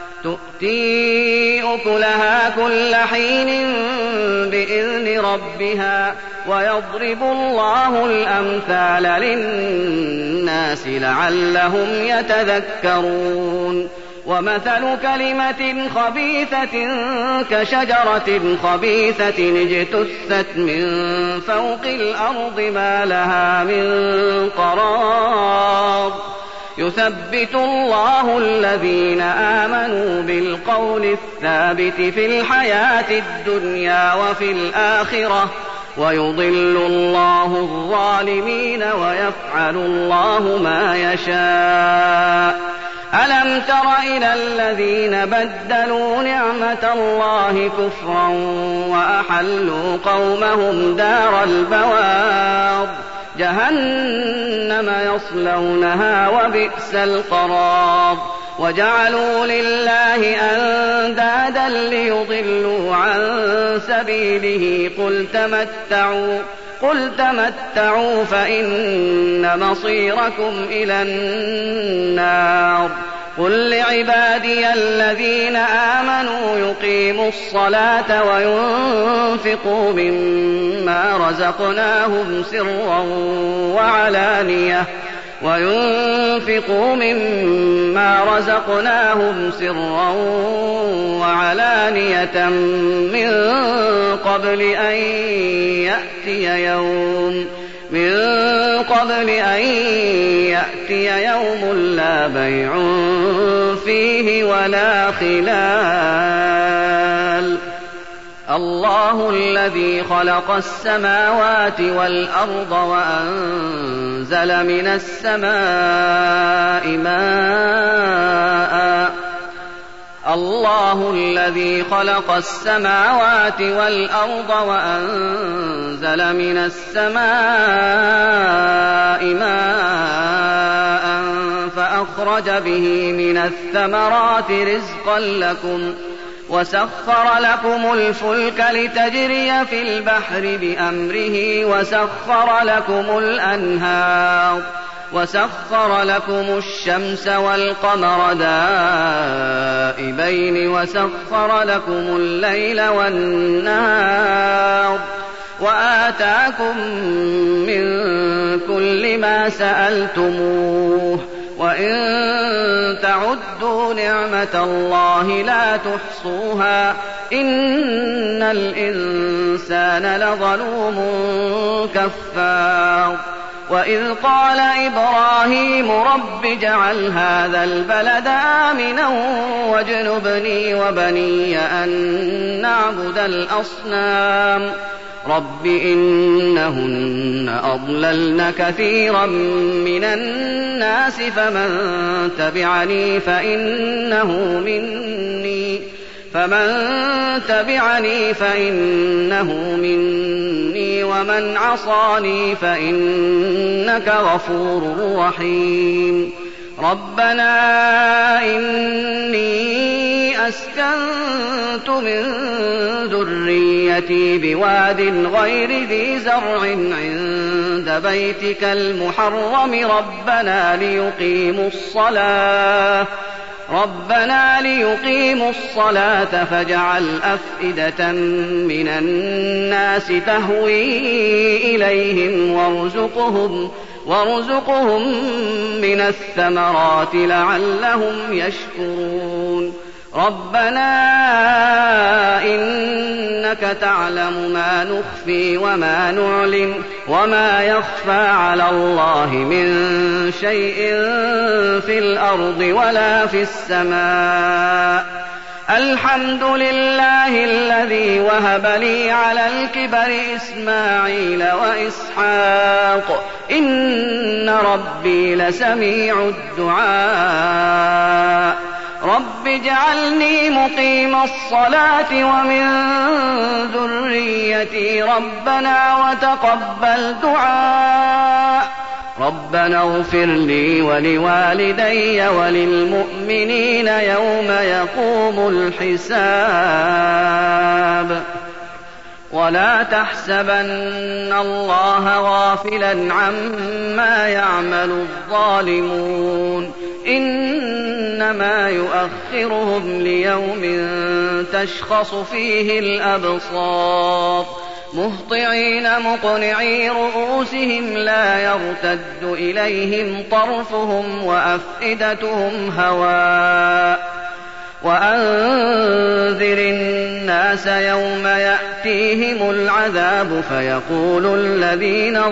تؤتي أكلها كل حين بإذن ربها ويضرب الله الأمثال للناس لعلهم يتذكرون ومثل كلمة خبيثة كشجرة خبيثة اجتثت من فوق الأرض ما لها من قرار يثبت الله الذين آمنوا بالقول الثابت في الحياة الدنيا وفي الآخرة ويضل الله الظالمين ويفعل الله ما يشاء ألم تر إلى الذين بدلوا نعمة الله كفرا وأحلوا قومهم دار البوار جهنم يصلونها وبئس القرار وجعلوا لله أندادا ليضلوا عن سبيله قل تمتعوا فإن مصيركم إلى النار قل لعبادي الذين آمنوا يقيموا الصلاة وينفقوا مما رزقناهم سرا وعلانية من قبل أن يأتي يوم لا بيع فيه ولا خلال. الله الذي خلق السماوات والأرض وأنزل من السماء ماء فأخرج به من الثمرات رزقا لكم وسخر لكم الفلك لتجري في البحر بأمره وسخر لكم الشمس والقمر دائبين وسخر لكم الليل والنهار وآتاكم من كل ما سألتموه وإن تعدوا نعمة الله لا تحصوها إن الإنسان لظلوم كفار. وإذ قال إبراهيم رب اجعل هذا البلد آمنا واجنبني وبني أن نعبد الأصنام رب إنهن أضللن كثيرا من الناس فمن تبعني فإنه مني ومن عصاني فإنك غفور رحيم. ربنا إني أسكنت من ذريتي بواد غير ذي زرع عند بيتك المحرم ربنا ليقيموا الصلاة فاجعل أفئدة من الناس تهوي إليهم وارزقهم من الثمرات لعلهم يشكرون. ربنا إنك تعلم ما نخفي وما نعلن وما يخفى على الله من شيء في الأرض ولا في السماء. الحمد لله الذي وهب لي على الكبر إسماعيل وإسحاق إن ربي لسميع الدعاء. رب اجعلني مقيم الصلاة ومن ذريتي ربنا وتقبل دعاء. ربنا اغفر لي ولوالدي وللمؤمنين يوم يقوم الحساب. ولا تحسبن الله غافلا عما يعمل الظالمون إنما يؤخرهم ليوم تشخص فيه الأبصار مهطعين مقنعي رؤوسهم لا يرتد إليهم طرفهم وأفئدتهم هواء. وأنذر الناس يوم يأتيهم العذاب فيقول الذين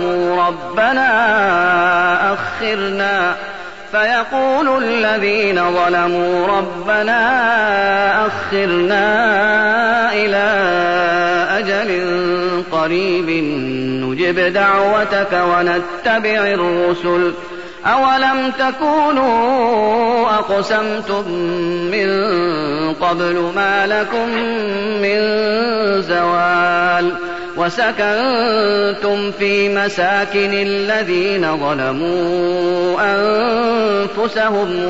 ظلموا ربنا أخرنا إلى أجل قريب نجب دعوتك ونتبع الرسل أولم تكونوا أقسمتم من قبل ما لكم من زوال. وسكنتم في مساكن الذين ظلموا أنفسهم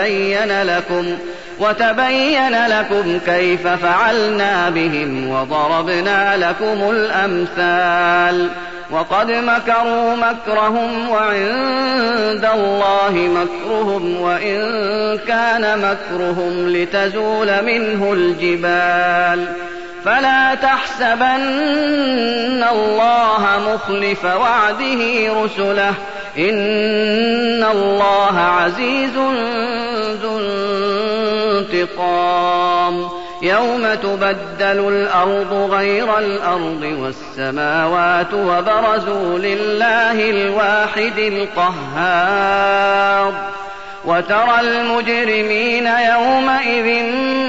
وتبين لكم كيف فعلنا بهم وضربنا لكم الأمثال. وقد مكروا مكرهم وعند الله مكرهم وإن كان مكرهم لتزول منه الجبال فلا تحسبن الله مخلف وعده رسله إن الله عزيز ذو انتقام يوم تبدل الأرض غير الأرض والسماوات وبرزوا لله الواحد القهار وترى المجرمين يومئذ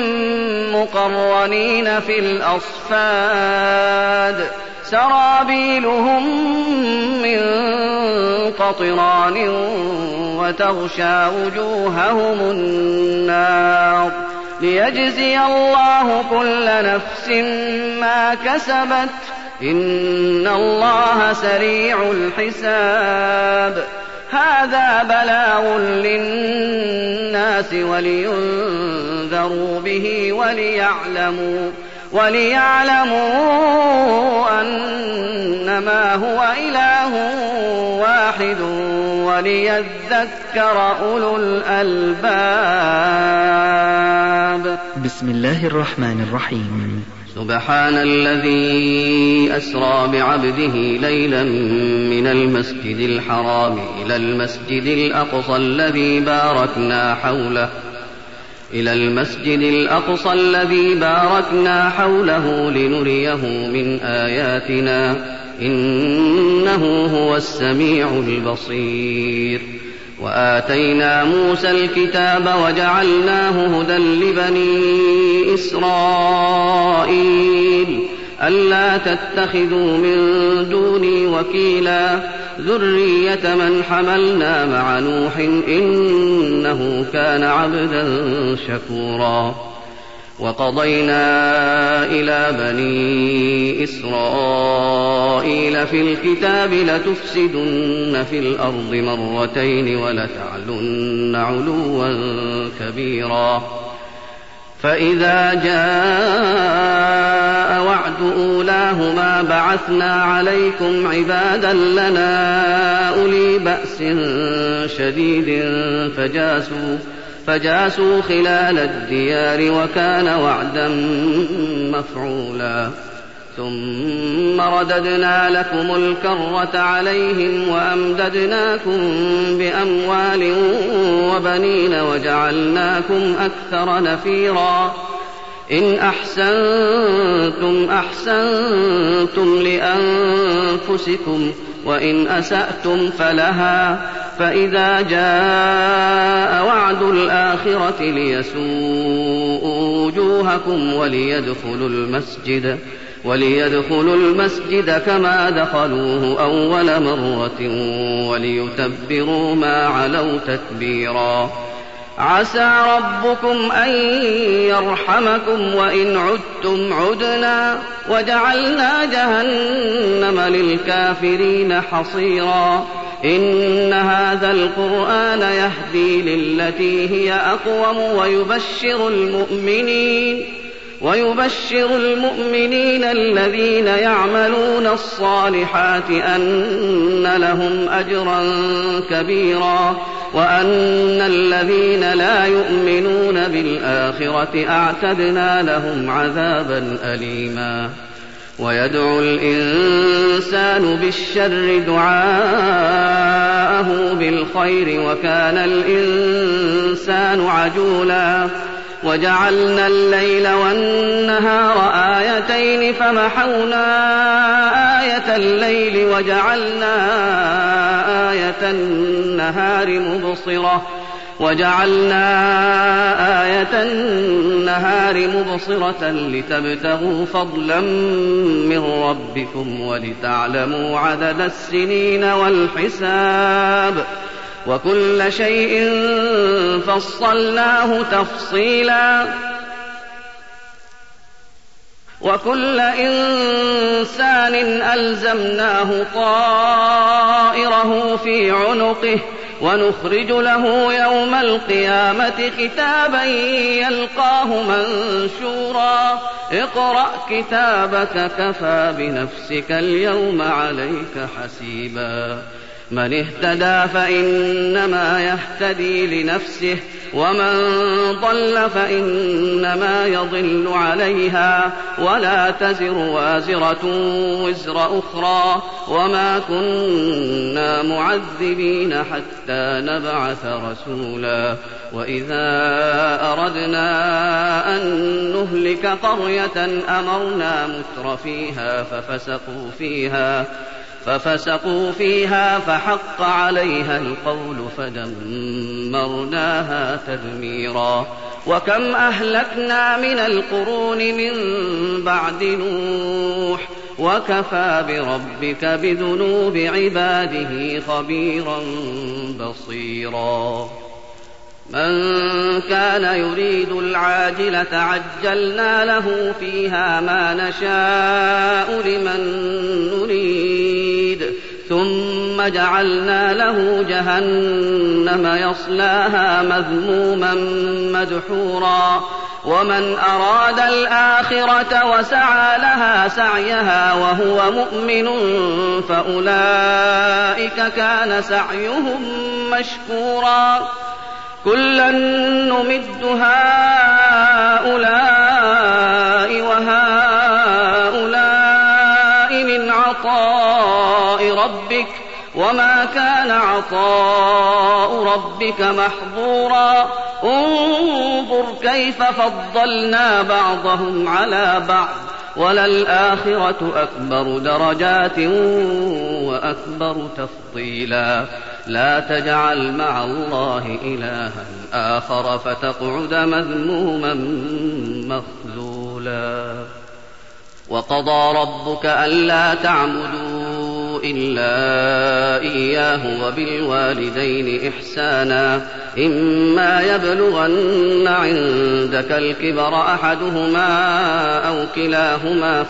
مقرنين في الأصفاد سرابيلهم من قطران وتغشى وجوههم النار ليجزي الله كل نفس ما كسبت إن الله سريع الحساب هذا بلاغ للناس ولينذروا به وليعلموا أنما هو إله واحد وليذكر أولو الألباب. بسم الله الرحمن الرحيم. سبحان الذي أسرى بعبده ليلا من المسجد الحرام إلى المسجد الأقصى الذي باركنا حوله لنريه من آياتنا إنه هو السميع البصير. وآتينا موسى الكتاب وجعلناه هدى لبني إسرائيل ألا تتخذوا من دوني وكيلا ذرية من حملنا مع نوح إنه كان عبدا شكورا. وقضينا إلى بني إسرائيل في الكتاب لتفسدن في الأرض مرتين ولتعلن علوا كبيرا. فإذا جاء وعد أولاهما بعثنا عليكم عبادا لنا أولي بأس شديد فجاسوا خلال الديار وكان وعدا مفعولا. ثم رددنا لكم الكرة عليهم وأمددناكم بأموال وبنين وجعلناكم أكثر نفيرا. إن أحسنتم أحسنتم لأنفسكم وإن أسأتم فلها فإذا جاء وعد الآخرة ليسوءوا وجوهكم وليدخلوا المسجد كما دخلوه أول مرة وليتبروا ما علوا تتبيرا. عسى ربكم أن يرحمكم وإن عدتم عدنا وجعلنا جهنم للكافرين حصيرا. إن هذا القرآن يهدي للتي هي أقوم ويبشر المؤمنين الذين يعملون الصالحات أن لهم أجرا كبيرا وأن الذين لا يؤمنون بالآخرة أعتدنا لهم عذابا أليما. ويدعو الإنسان بالشر دعاءه بالخير وكان الإنسان عجولا. وجعلنا الليل والنهار آيتين فمحونا آية الليل وجعلنا آية النهار مبصرة لتبتغوا فضلا من ربكم ولتعلموا عدد السنين والحساب وكل شيء فصلناه تفصيلا. وكل إنسان ألزمناه طائره في عنقه ونخرج له يوم القيامة كتابا يلقاه منشورا اقرأ كتابك كفى بنفسك اليوم عليك حسيبا من اهتدى فإنما يهتدي لنفسه ومن ضل فإنما يضل عليها ولا تزر وازرة وزر أخرى وما كنا معذبين حتى نبعث رسولا وإذا أردنا أن نهلك قرية أمرنا مترفيها ففسقوا فيها فحق عليها القول فدمرناها تدميرا وكم أهلكنا من القرون من بعد نوح وكفى بربك بذنوب عباده خبيرا بصيرا من كان يريد العاجلة عجلنا له فيها ما نشاء لمن نريد ثم جعلنا له جهنم يصلاها مذموما مدحورا ومن أراد الآخرة وسعى لها سعيها وهو مؤمن فأولئك كان سعيهم مشكورا كلا نمد هؤلاء وهؤلاء من عطاء ربك وما كان عطاء ربك محظورا انظر كيف فضلنا بعضهم على بعض وللآخرة أكبر درجات وأكبر تفضيلا لا تجعل مع الله إلها آخر فتقعد مذموما مخذولا وقضى ربك ألا تعبدوا إلا إياه وبالوالدين إحسانا إما يبلغن عندك الكبر أحدهما أو كلاهما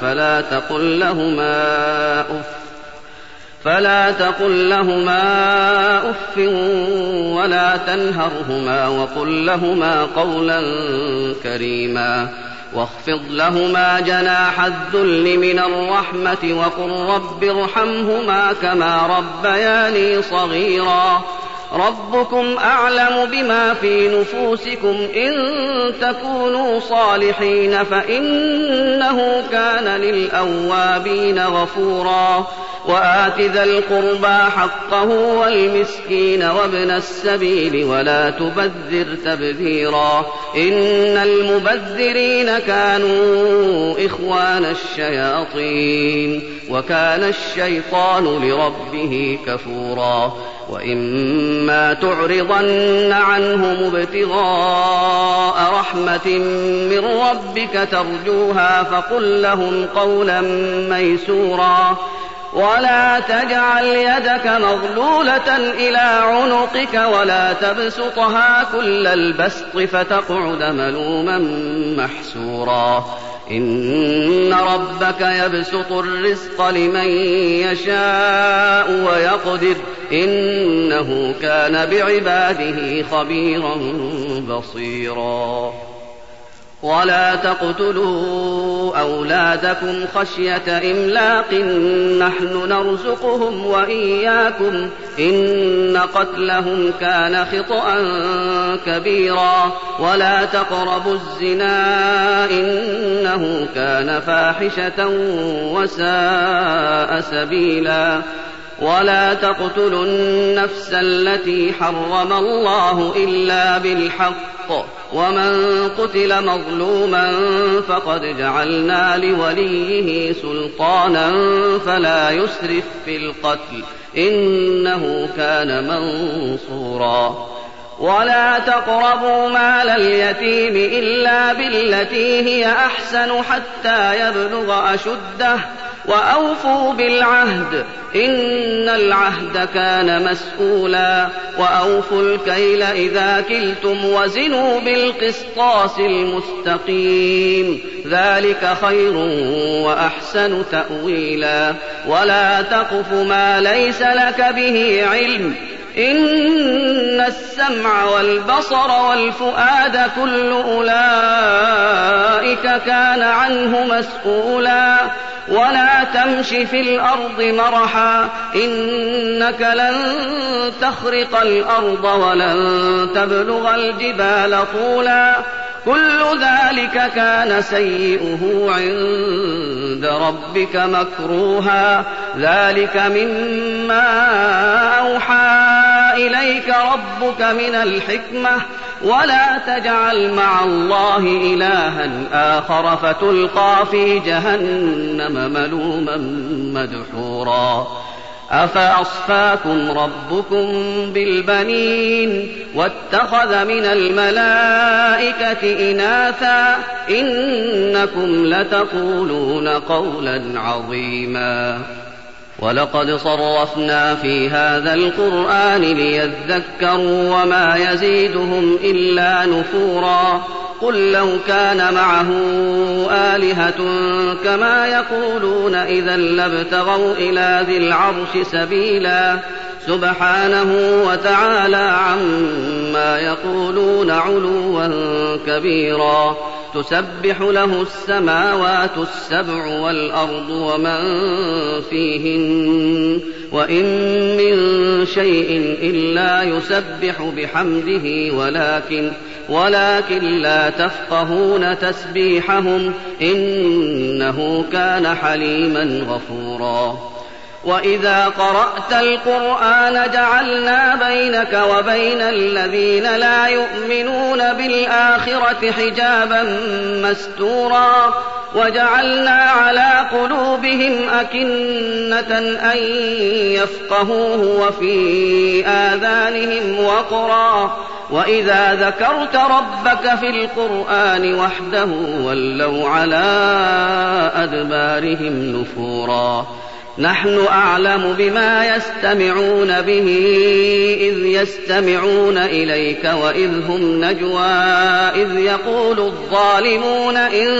فلا تقل لهما أف ولا تنهرهما وقل لهما قولا كريما واخفض لهما جناح الذل من الرحمة وقل رب ارحمهما كما ربياني صغيرا ربكم أعلم بما في نفوسكم إن تكونوا صالحين فإنه كان للأوابين غفورا وآت ذا القربى حقه والمسكين وابن السبيل ولا تبذر تبذيرا إن المبذرين كانوا إخوان الشياطين وكان الشيطان لربه كفورا وإما تعرضن عنهم ابتغاء رحمة من ربك ترجوها فقل لهم قولا ميسورا ولا تجعل يدك مغلولة إلى عنقك ولا تبسطها كل البسط فتقعد ملوما محسورا إن ربك يبسط الرزق لمن يشاء ويقدر إنه كان بعباده خبيرا بصيرا ولا تقتلوا أولادكم خشية إملاق نحن نرزقهم وإياكم إن قتلهم كان خطأ كبيرا ولا تقربوا الزنا إنه كان فاحشة وساء سبيلا ولا تقتلوا النفس التي حرم الله إلا بالحق ومن قتل مظلوما فقد جعلنا لوليه سلطانا فلا يسرف في القتل إنه كان منصورا ولا تقربوا مال اليتيم إلا بالتي هي أحسن حتى يبلغ أشده وأوفوا بالعهد إن العهد كان مسؤولا وأوفوا الكيل إذا كلتم وزنوا بالقسطاس المستقيم ذلك خير وأحسن تأويلا ولا تقف ما ليس لك به علم إن السمع والبصر والفؤاد كل أولئك كان عنه مسؤولا ولا تمش في الأرض مرحا إنك لن تخرق الأرض ولن تبلغ الجبال طولا كل ذلك كان سيئه عند ربك مكروها ذلك مما أوحى إليك ربك من الحكمة ولا تجعل مع الله إلها آخر فتلقى في جهنم ملوما مدحورا أفأصفاكم ربكم بالبنين واتخذ من الملائكة إناثا إنكم لتقولون قولا عظيما ولقد صرفنا في هذا القرآن ليذكروا وما يزيدهم إلا نفورا قل لو كان معه آلهة كما يقولون إذا لابتغوا إلى ذي العرش سبيلا سبحانه وتعالى عما يقولون علوا كبيرا تسبح له السماوات السبع والأرض ومن فيهن وإن من شيء إلا يسبح بحمده ولكن لا تفقهون تسبيحهم إنه كان حليما غفورا وإذا قرأت القرآن جعلنا بينك وبين الذين لا يؤمنون بالآخرة حجابا مستورا وجعلنا على قلوبهم أكنة أن يفقهوه وفي آذانهم وقرا وإذا ذكرت ربك في القرآن وحده ولوا على أدبارهم نفورا نحن أعلم بما يستمعون به إذ يستمعون إليك وإذ هم نجوى إذ يقول الظالمون إن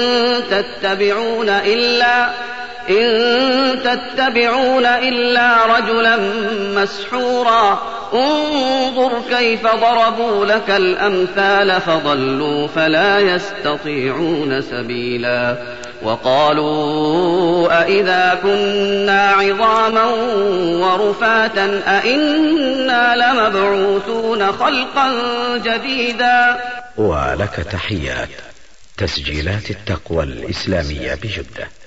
تتبعون إلا رجلا مسحورا انظر كيف ضربوا لك الأمثال فضلوا فلا يستطيعون سبيلا وقالوا أئذا كنا عظاما ورفاتا أئنا لمبعوثون خلقا جديدا. ولك تحيات تسجيلات التقوى الإسلامية بجدة.